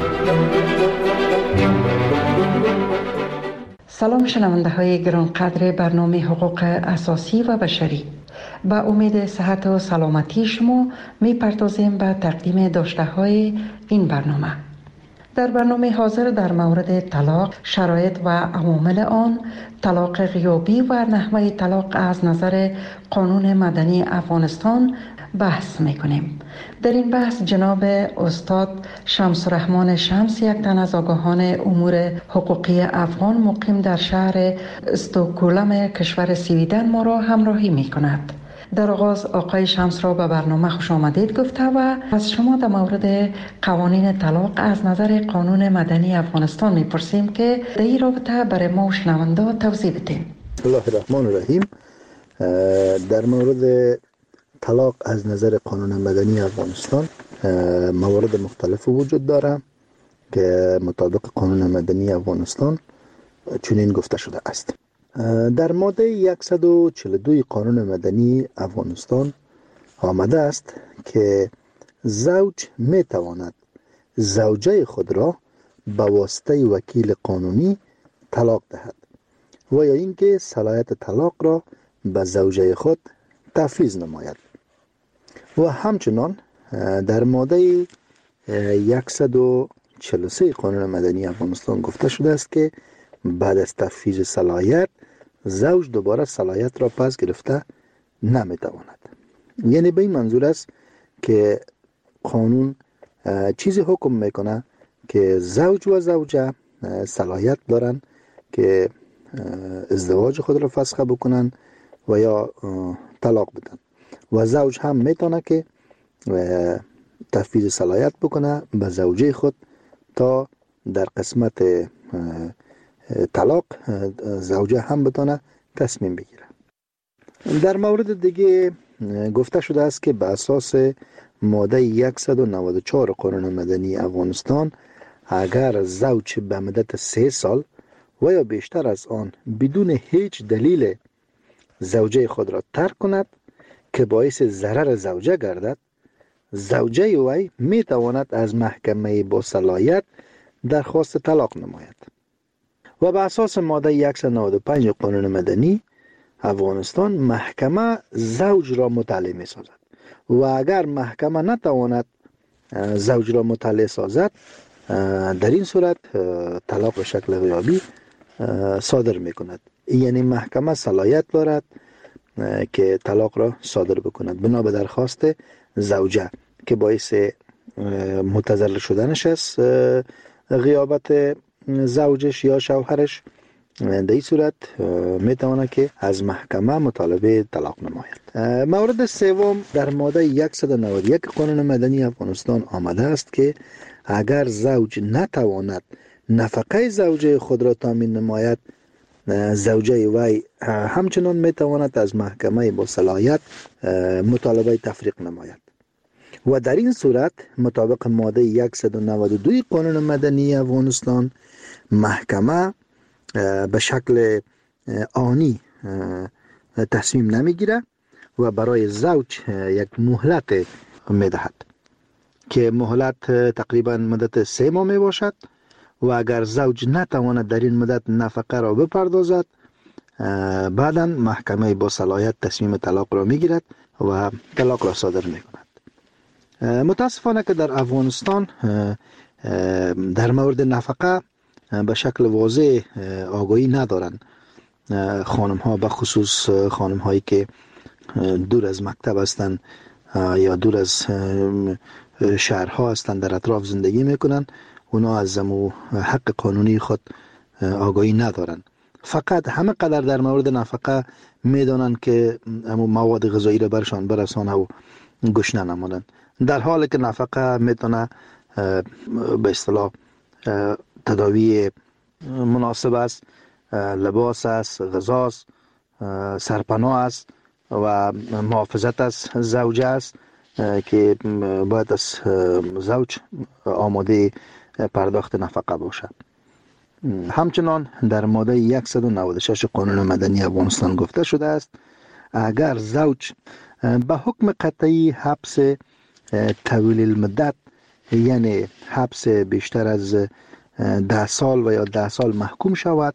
سلام شنونده های گرانقدر برنامه حقوق اساسی و بشری. با امید صحت و سلامتی شما می پردازیم به تقدیم داشته های این برنامه. در برنامه حاضر در مورد طلاق، شرایط و عوامل آن، طلاق غیابی و نحوه طلاق از نظر قانون مدنی افغانستان بحث میکنیم. در این بحث جناب استاد شمس الرحمن شمس، یک تن از آگاهان امور حقوقی افغان مقیم در شهر استکهلم کشور سویدن ما را همراهی میکند. در آغاز آقای شمس را به برنامه خوش آمدید گفته و از شما در مورد قوانین طلاق از نظر قانون مدنی افغانستان میپرسیم که در این رابطه برای ما و شنونده توضیح بدیم. بسم الله الرحمن الرحیم. در مورد طلاق از نظر قانون مدنی افغانستان موارد مختلف وجود داره که مطابق قانون مدنی افغانستان چنین گفته شده است. در ماده 142 قانون مدنی افغانستان آمده است که زوج می تواند زوجه خود را به واسطه وکیل قانونی طلاق دهد و یا اینکه صلاحیت طلاق را به زوجه خود تفویض نماید. و همچنان در ماده 143 قانون مدنی افغانستان گفته شده است که بعد از تفویض صلاحیت زوج دوباره صلاحیت را پس گرفته نمیتواند. یعنی به این منظور است که قانون چیزی حکم میکنه که زوج و زوجه صلاحیت دارن که ازدواج خود را فسخ بکنن و یا طلاق بدن و زوج هم میتونه که تفویض صلاحیت بکنه به زوجه خود تا در قسمت طلاق زوجه هم بتونه تصمیم بگیره. در مورد دیگه گفته شده است که به اساس ماده 194 قانون مدنی افغانستان اگر زوج به مدت 3 سال و یا بیشتر از آن بدون هیچ دلیل زوجه خود را ترک کند که باعث ضرر زوجه گردد، زوجه وی می تواند از محکمه با صلاحیت درخواست طلاق نماید. و به اساس ماده 195 قانون مدنی افغانستان محکمه زوج را مطلع می سازد و اگر محکمه نتواند زوج را مطلع سازد در این صورت طلاق به شکل غیابی صادر می کند. یعنی محکمه صلاحیت دارد که طلاق را صادر بکند بنا به درخواست زوجه که باعث متضرر شدنش است غیابت زوجش یا شوهرش. در این صورت میتواند که از محکمه مطالبه طلاق نماید. مورد سوم در ماده 191 قانون مدنی افغانستان آمده است که اگر زوج نتواند نفقه زوجه خود را تامین نماید، زوجه وی همچنان میتواند از محکمه با صلاحیت مطالبه تفریق نماید و در این صورت مطابق ماده 192 قانون مدنی افغانستان محکمه به شکل آنی تصمیم نمیگیره و برای زوج یک مهلت میدهد که مهلت تقریبا مدت 3 ماه می باشد و اگر زوج نتواند در این مدت نفقه را بپردازد بعدا محکمه با صلاحیت تصمیم طلاق را میگیرد و طلاق را صادر میکند. متاسفانه که در افغانستان در مورد نفقه به شکل واضح آگاهی ندارند خانم ها، به خصوص خانم هایی که دور از مکتب هستند یا دور از شهرها هستند در اطراف زندگی میکنن، اونا از حق قانونی خود آگاهی ندارن. فقط همه قدر در مورد نفقه میدانن که مواد غذایی را برشان برسانه و گشنه نمانن، در حالی که نفقه میتونه به اصطلاح تداوی مناسب است، لباس است، غذا است، سرپناه است و محافظت از زوجه است که باید از زوج آماده پرداخت نفقه باشد. همچنان در ماده 196 قانون مدنی افغانستان گفته شده است اگر زوج به حکم قطعی حبس طویل المدت، یعنی حبس بیشتر از 10 سال و یا 10 سال محکوم شود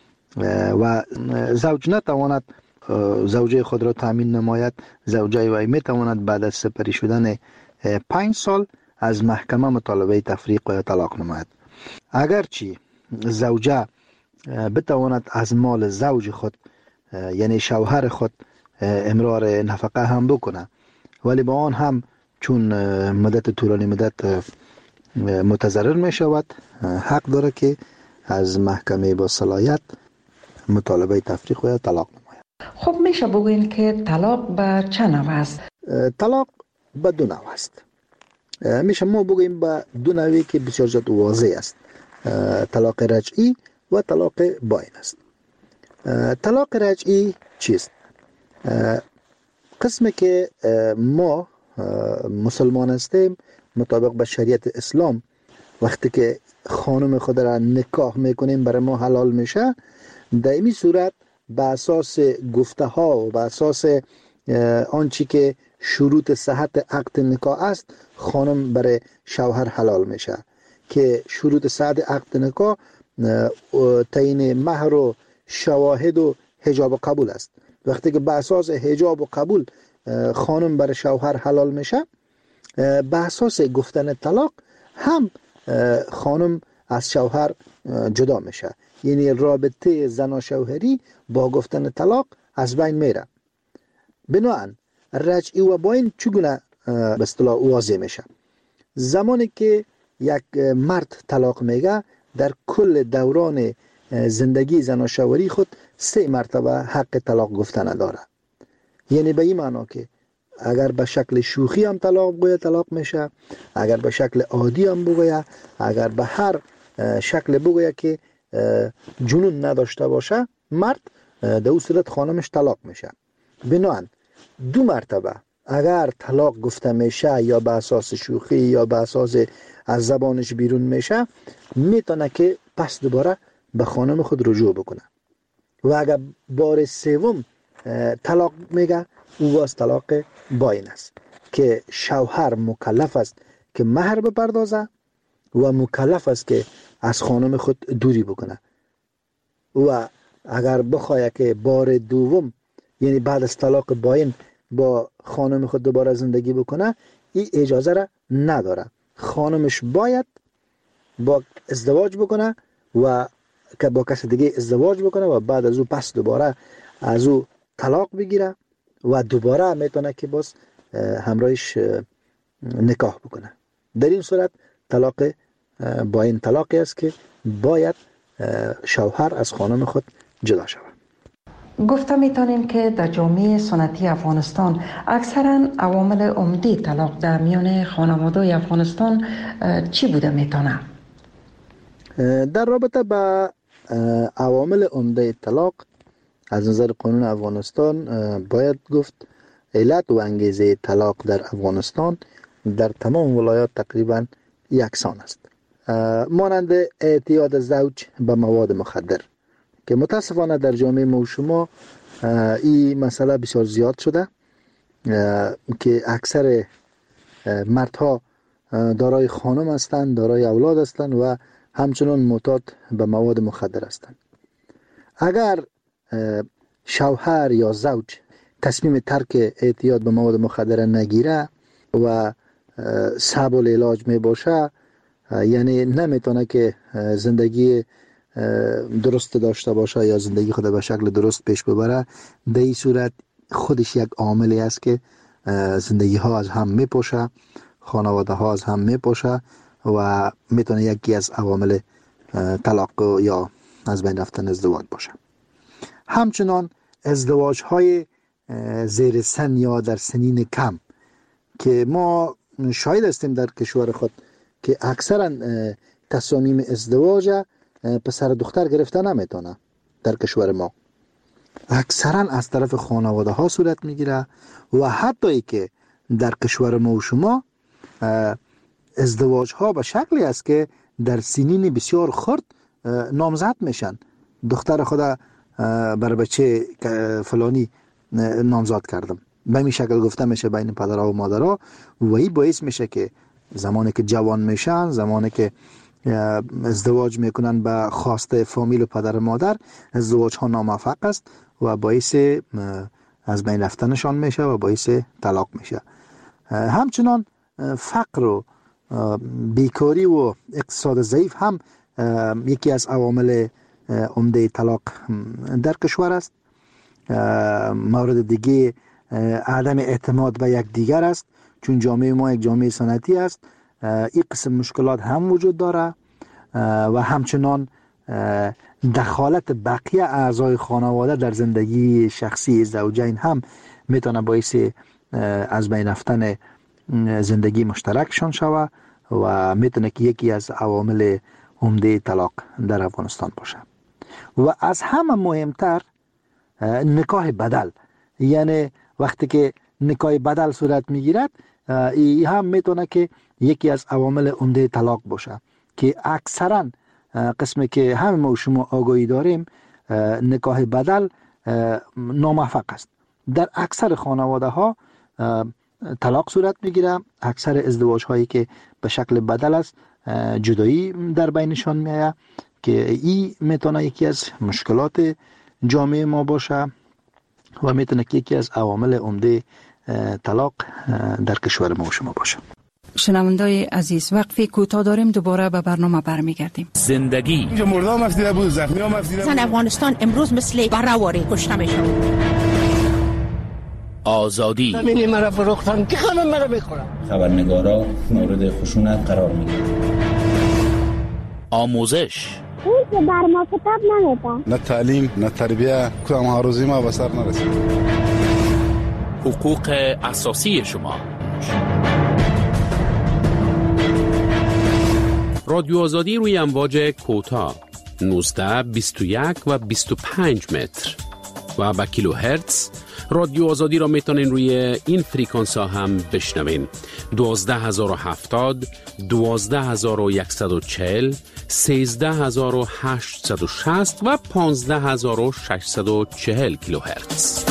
و زوج نتواند زوجه خود را تامین نماید، زوجه وی میتواند بعد از سپری شدن 5 سال از محکمه مطالبه تفریق و طلاق نماید. اگرچه زوجه بتواند از مال زوج خود یعنی شوهر خود امرار نفقه هم بکنه، ولی با آن هم چون مدت طولانی مدت متضرر می شود، حق داره که از محکمه با صلاحیت مطالبه تفریق و طلاق نماید. خب میشه بگوین که طلاق به چه نوع است؟ طلاق به دو نوع است. میشه ما بگوییم به دو نوعی که بسیار زیاد واضح است. طلاق رجعی و طلاق باین است. طلاق رجعی چیست؟ قسمی که ما مسلمان هستیم مطابق به شریعت اسلام وقتی که خانم خود را نکاح میکنیم برای ما حلال میشه، در این صورت به اساس گفته ها و به اساس آنچه که شروط صحت عقد نکاح است خانم برای شوهر حلال میشه که شروط صحت عقد نکاح تعیین مهر و شواهد و حجاب و قبول است. وقتی که به اساس حجاب و قبول خانم برای شوهر حلال میشه، به اساس گفتن طلاق هم خانم از شوهر جدا میشه. یعنی رابطه زن و شوهری با گفتن طلاق از بین میره. بنابراین رجعی و باین چگونه به اصطلاح واضح میشه؟ زمانی که یک مرد طلاق میگه در کل دوران زندگی زن و شوهری خود 3 مرتبه حق طلاق گفتن داره. یعنی به این معنا که اگر به شکل شوخی هم طلاق بگویه طلاق میشه، اگر به شکل عادی هم بگویه، اگر به هر شکل بگویه که جنون نداشته باشه مرد، در اون صورت خانمش طلاق میشه. بنابراین 2 مرتبه اگر طلاق گفته میشه یا به اساس شوخی یا به اساس از زبانش بیرون میشه، میتونه که پس دوباره به خانم خود رجوع بکنه. و اگر بار 3 طلاق میگه او باز طلاق باین است که شوهر مکلف است که مهر بپردازه و مکلف است که از خانم خود دوری بکنه. و اگر بخواه که بار 2 یعنی بعد از طلاق باین با خانم خود دوباره زندگی بکنه، این اجازه را نداره. خانمش باید با ازدواج بکنه و که با کس دیگه ازدواج بکنه و بعد از او پس دوباره از او طلاق بگیره و دوباره میتونه که باز همراهش نکاح بکنه. در این صورت طلاق باین طلاقی است که باید شوهر از خانم خود جدا شود. گفته میتونیم که در جامعه سنتی افغانستان اکثرا عوامل عمده طلاق در میان خانواده افغانستان چی بوده میتونه؟ در رابطه با عوامل عمده طلاق از نظر قانون افغانستان باید گفت علت و انگیزه طلاق در افغانستان در تمام ولایات تقریبا یکسان است، مانند اعتیاد زوج به مواد مخدر که متاسفانه در جامعه ما و شما این مسئله بسیار زیاد شده که اکثر مردها دارای خانم هستند، دارای اولاد هستند و همچنان معتاد به مواد مخدر هستند. اگر شوهر یا زوج تصمیم ترک اعتیاد به مواد مخدر نگیره و صعب العلاج می باشه، یعنی نمیتونه که زندگی درست داشته باشه یا زندگی خود به شکل درست پیش ببره، در این صورت خودش یک عاملی است که زندگی ها از هم میپاشه، خانواده ها از هم میپاشه و میتونه یکی از عوامل طلاق یا از بین رفتن ازدواج باشه. همچنان ازدواج های زیر سن یا در سنین کم که ما شاهد هستیم در کشور خود که اکثرا تصامیم ازدواج پسر دختر گرفته نمیتونه. در کشور ما اکثرا از طرف خانواده ها صورت میگیره و حتی ای که در کشور ما و شما ازدواج ها به شکلی است که در سنین بسیار خرد نامزد میشن. دختر خدا بر بچه فلانی نامزد کردم، به این شکل گفته میشه بین پدرها و مادرها و این باعث میشه که زمانی که جوان میشن، زمانی که ازدواج میکنن به خواسته فامیل و پدر و مادر، ازدواج ها ناموفق است و باعث از بین رفتنشان میشه و باعث طلاق میشه. همچنان فقر و بیکاری و اقتصاد ضعیف هم یکی از عوامل عمده طلاق در کشور است. مورد دیگه عدم اعتماد به یک دیگر است، چون جامعه ما یک جامعه سنتی است. این قسم مشکلات هم وجود داره و همچنان دخالت بقیه اعضای خانواده در زندگی شخصی زوجین هم میتونه باعث از بین رفتن زندگی مشترکشان شوه و میتونه که یکی از عوامل عمده طلاق در افغانستان باشه. و از همه مهمتر نکاح بدل، یعنی وقتی که نکاح بدل صورت میگیرد، این هم میتونه که یکی از عوامل عمده طلاق باشه که اکثرا قسمی که همه ما و شما آگاهی داریم نکاح بدل ناموفق است. در اکثر خانواده ها طلاق صورت میگیره. اکثر ازدواج هایی که به شکل بدل است جدایی در بینشان میآید که این میتونه یکی از مشکلات جامعه ما باشه و میتونه که یکی از عوامل عمده طلاق در کشور ما و شما باشه. شنوندای عزیز، وقفی کوتاه داریم، دوباره به برنامه برمیگردیم. زندگی اینجا مردم افزیده بود، زخمی هم افزیده بود. زن افغانستان امروز مثل برهواری کشته میشه. آزادی زمینی مرا فروختن که خانم مرا بخورم. خبرنگارا مورد خشونت قرار میگیرن. آموزش اون که بر ما کتاب نمیده، نه تعلیم نه تربیه، کدام ها روزی ما به سر نرسید. حقوق اساسی شما. رادیو آزادی روی امواج کوتاه 19 21 و 25 متر و با کیلو هرتز. رادیو آزادی را میتونین روی این فریکانس ها هم بشنوین: 12070 12140 13860 و 15640 کیلو هرتز.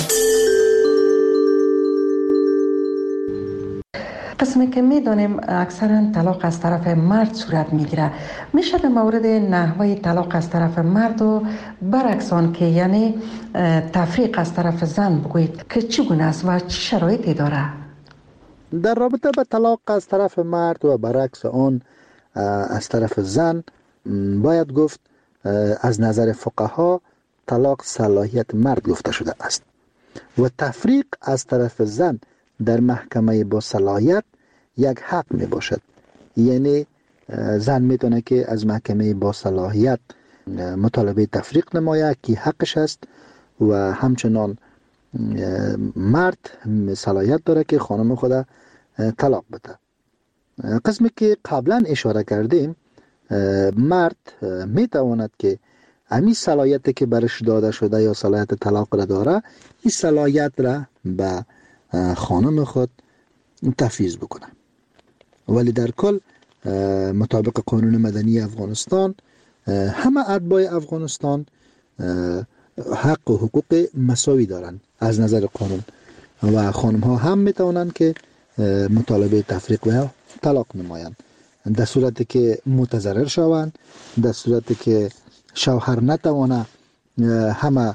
قسمی که میدانیم اکثرا طلاق از طرف مرد صورت میگیره، میشه در مورد نحوه طلاق از طرف مرد و برعکس آن که یعنی تفریق از طرف زن بگویید که چگونه است و چه شرایطی داره؟ در رابطه با طلاق از طرف مرد و برعکس آن از طرف زن باید گفت از نظر فقها طلاق صلاحیت مرد گفته شده است و تفریق از طرف زن در محکمه با صلاحیت یک حق می باشد. یعنی زن میتونه که از محکمه با صلاحیت مطالبه تفریق نماید که حقش است و همچنان مرد صلاحیت داره که خانم خود طلاق بده. قسمی که قبلا اشاره کردیم، مرد میتواند که امی صلاحیت که برش داده شده یا صلاحیت طلاق را داره، این صلاحیت را به خانم خود تفویض بکنه. ولی در کل مطابق قانون مدنی افغانستان همه اتباع افغانستان حق و حقوق مساوی دارند از نظر قانون و خانم ها هم میتوانند که مطالبه تفریق و طلاق نمایند در صورتی که متضرر شوند، در صورتی که شوهر نتوانه همه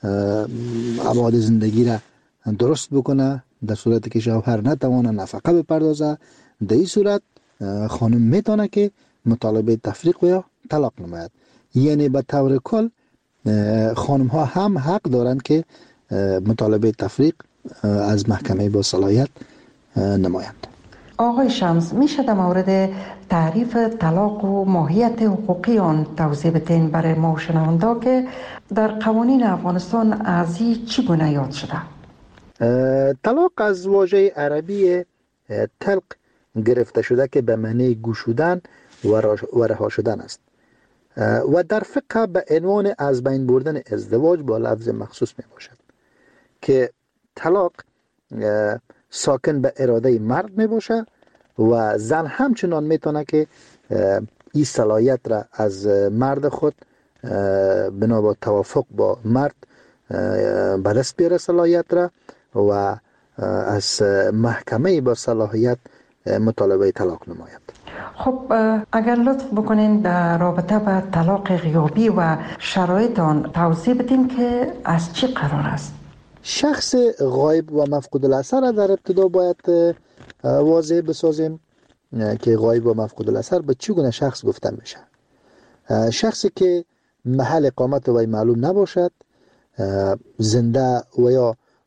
ابعاد زندگی را درست بکنه، در صورتی که شوهر نتوانه نفقه بپردازه، در این صورت خانم میتونه که مطالبه تفریق و طلاق نماید. یعنی به طور کل خانم ها هم حق دارند که مطالبه تفریق از محکمه با صلاحیت نمایند. آقای شمس، میشه در مورد تعریف طلاق و ماهیت حقوقی آن توضیح بدین برای ما شنوندا که در قوانین افغانستان از این چگونه یاد شده؟ طلاق از واژه عربی طلق گرفته شده که به معنی گشودن و رها شدن است و در فقه به عنوان از بین بردن ازدواج با لفظ مخصوص می باشد که طلاق ساکن به اراده مرد می باشه و زن همچنان می تونه که این صلاحیت را از مرد خود بنا با توافق با مرد به دست بیاره صلاحیت را و از محکمه با صلاحیت مطالبه طلاق نماید. خب اگر لطف بکنین در رابطه با طلاق غیابی و شرایط آن توضیح بدین که از چی قرار است؟ شخص غایب و مفقود الاثر در ابتدا باید واضح بسازیم که غایب و مفقود الاثر به چگونه شخص گفته میشه. شخصی که محل اقامت وی معلوم نباشد، زنده و یا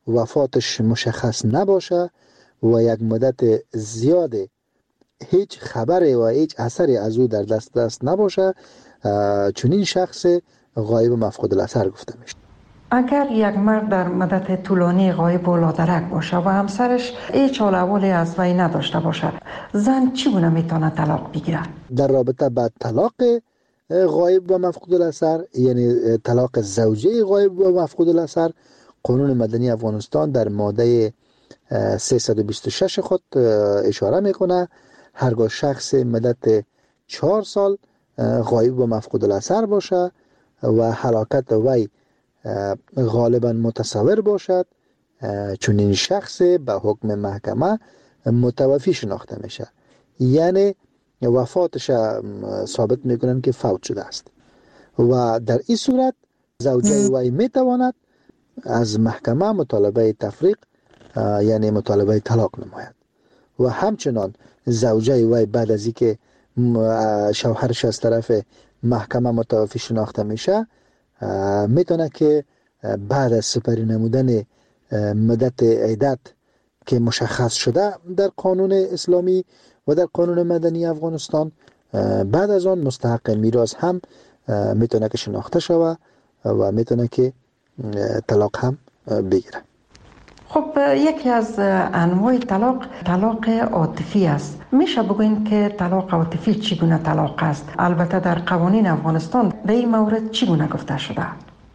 وفاتش مشخص نباشه و یک مدت زیاد هیچ خبری و هیچ اثری از او در دست نباشه، چنین شخص غایب و مفقود الاثر گفته میشه. اگر یک مرد در مدت طولانی غایب و لادرک باشه و همسرش هیچ حال احوالی از وی نداشته باشه، زن چگونه میتونه طلاق بگیره؟ در رابطه با طلاق غایب و مفقود الاثر، یعنی طلاق زوجه غایب و مفقود الاثر، قانون مدنی افغانستان در ماده 326 خود اشاره میکنه هرگاه شخص مدت 4 سال غایب و مفقود الاثر باشه و هلاکت وی غالبا متصور باشد، چون این شخص به حکم محکمه متوفی شناخته میشه، یعنی وفاتش ثابت میکنن که فوت شده است و در این صورت زوجه وی میتواند از محکمه مطالبه تفریق یعنی مطالبه طلاق نماید و همچنان زوجه وی بعد از اینکه شوهرش از طرف محکمه متوفی شناخته میشه میتونه که بعد از سپری نمودن مدت عدت که مشخص شده در قانون اسلامی و در قانون مدنی افغانستان، بعد از آن مستحق میراث هم میتونه که شناخته شود و میتونه که طلاق هم بگیره. خب یکی از انواع طلاق عاطفی است. میشه بگوین که طلاق عاطفی چگونه طلاق است؟ البته در قوانین افغانستان در این مورد چگونه گفته شده؟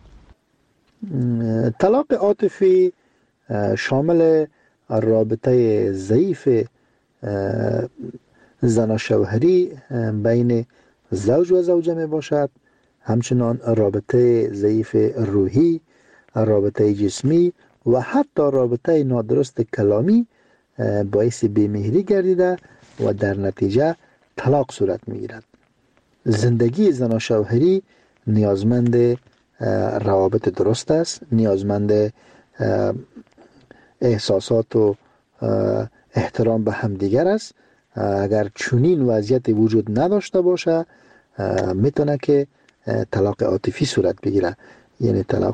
طلاق عاطفی شامل رابطه ضعیف زن و شوهری بین زوج و زوجه می باشد، همچنان رابطه ضعیف روحی، رابطه جسمی و حتی رابطه نادرست کلامی باعث بی‌مهری گردیده و در نتیجه طلاق صورت میگیرد. زندگی زن و شوهری نیازمند روابط درست است، نیازمند احساسات و احترام به همدیگر است. اگر چنین وضعیت وجود نداشته باشه میتونه که طلاق عاطفی صورت بگیره، یعنی طلاق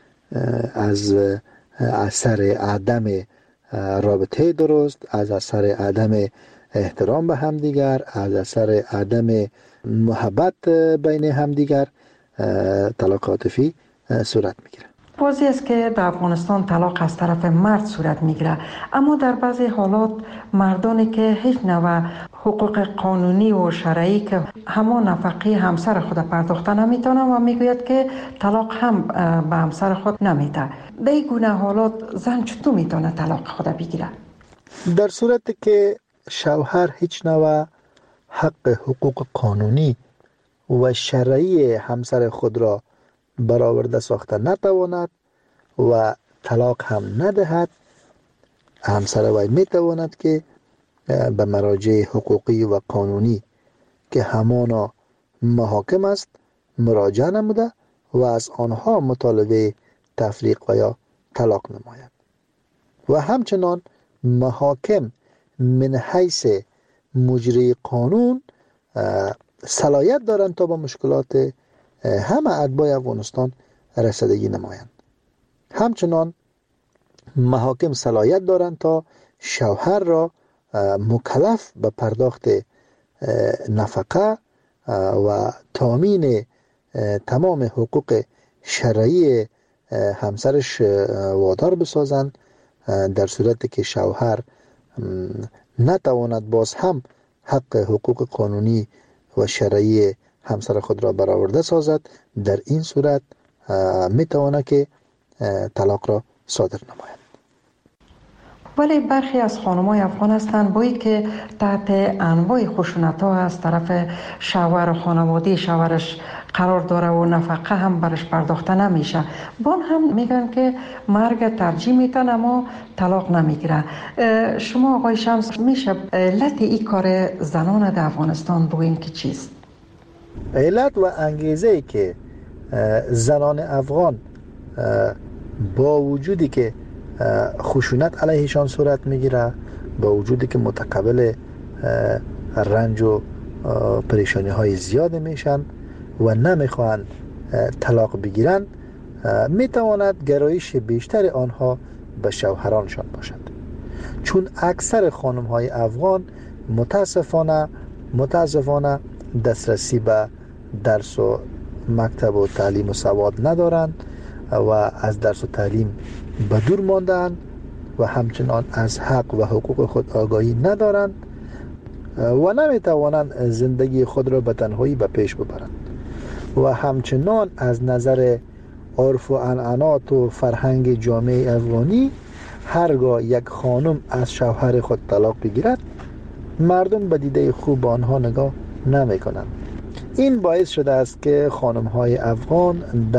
از اثر عدم رابطه درست، از اثر عدم احترام به همدیگر، از اثر عدم محبت بین همدیگر طلاق عاطفی صورت میگیره. واضح است که در افغانستان طلاق از طرف مرد صورت میگیره، اما در بعضی حالات مردانی که هیچ نوع حقوق قانونی و شرعی که همان نفقه همسر خود پرداخته نمیتونه و میگوید که طلاق هم به همسر خود نمیده. در این گونه حالات زن چطور میتونه طلاق خود بگیره؟ در صورتی که شوهر هیچ نوع حق حقوق قانونی و شرعی همسر خود را برآورده ساخته نتواند و طلاق هم ندهد، همسر وی میتواند که به مراجع حقوقی و قانونی که همانا محاکم است مراجعه نموده و از آنها مطالبه تفریق و یا طلاق نماید و همچنان محاکم من حیث مجری قانون صلاحیت دارند تا با مشکلات همه اتباع افغانستان رسیدگی نمایند. همچنان محاکم صلاحیت دارند تا شوهر را مکلف به پرداخت نفقه و تامین تمام حقوق شرعی همسرش وادار بسازند، در صورتی که شوهر نتواند باز هم حق حقوق قانونی و شرعی همسر خود را برآورده سازد. در این صورت میتواند که طلاق را صادر نماید. ولی برخی از خانم‌های افغان هستند بایی که تحت انواع خشونت‌ها از طرف شوهر و خانواده شوهرش قرار داره و نفقه هم برش پرداخته نمیشه، بان هم میگن که مرگ ترجیح میتن اما طلاق نمیگیره. شما آقای شمس میشه علت این کار زنان در افغانستان بگوین که چیست؟ علت و انگیزه که زنان افغان با وجودی که خشونت علیهشان صورت میگیره، با وجودی که متقبل رنج و پریشانی های زیاد میشن و نمیخوان طلاق بگیرن، میتواند گرایش بیشتر آنها به شوهرانشان باشد. چون اکثر خانم های افغان متاسفانه دسترسی به درس و مکتب و تعلیم و سواد ندارند و از درس و تعلیم به دور ماندند و همچنان از حق و حقوق خود آگاهی ندارند و نمیتوانند زندگی خود را به تنهایی به پیش ببرند و همچنان از نظر عرف و عنعنات و فرهنگ جامعه افغانی هرگاه یک خانم از شوهر خود طلاق بگیرد مردم به دیده خوب آنها نگاه نمی کنند. این باعث شده است که خانم های افغان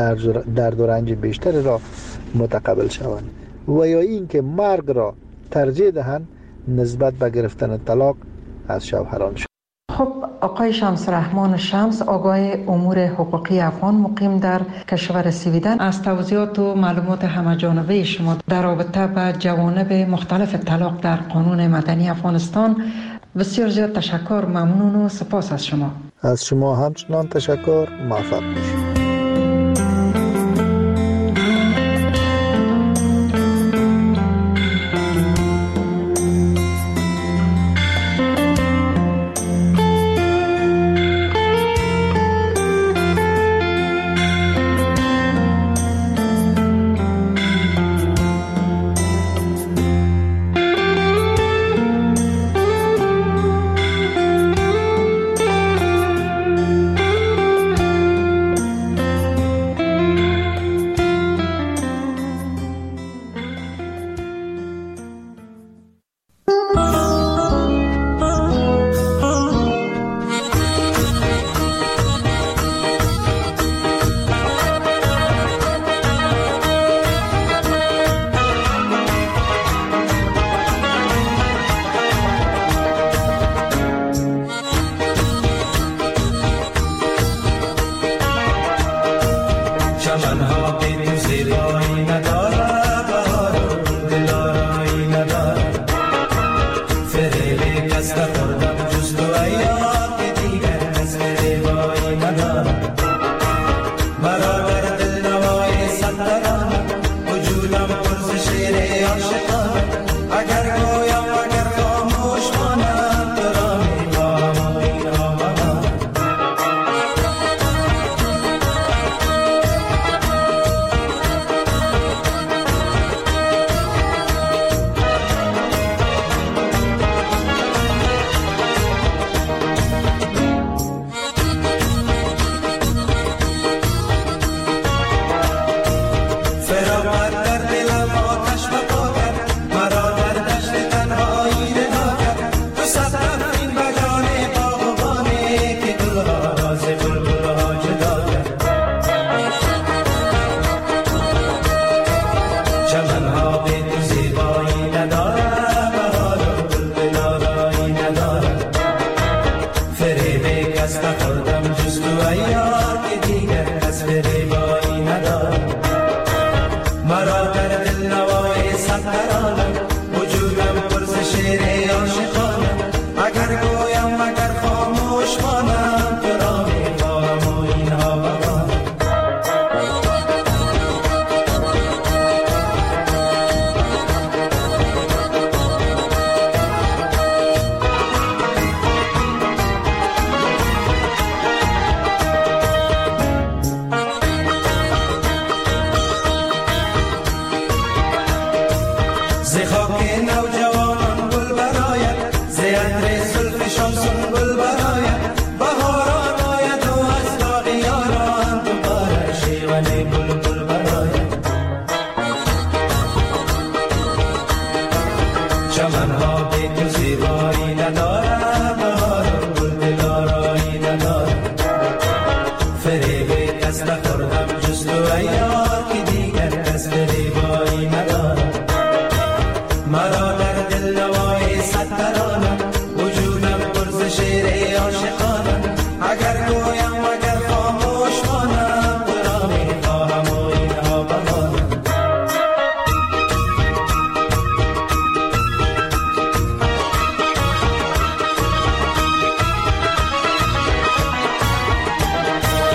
درد و رنج بیشتری را متقبل شوند و یا این که مرگ را ترجیح دهند نسبت به گرفتن طلاق از شوهرانشان. خب آقای شمس رحمان شمس، آگاه امور حقوقی افغان مقیم در کشور سویدن، از توضیحات و معلومات همه‌جانبه شما در رابطه با جوانب مختلف طلاق در قانون مدنی افغانستان بسیار زیاد تشکر، ممنون و سپاس از شما. از شما همچنان تشکر، موفق باشید. فریب کس نخوردم جز تو ایام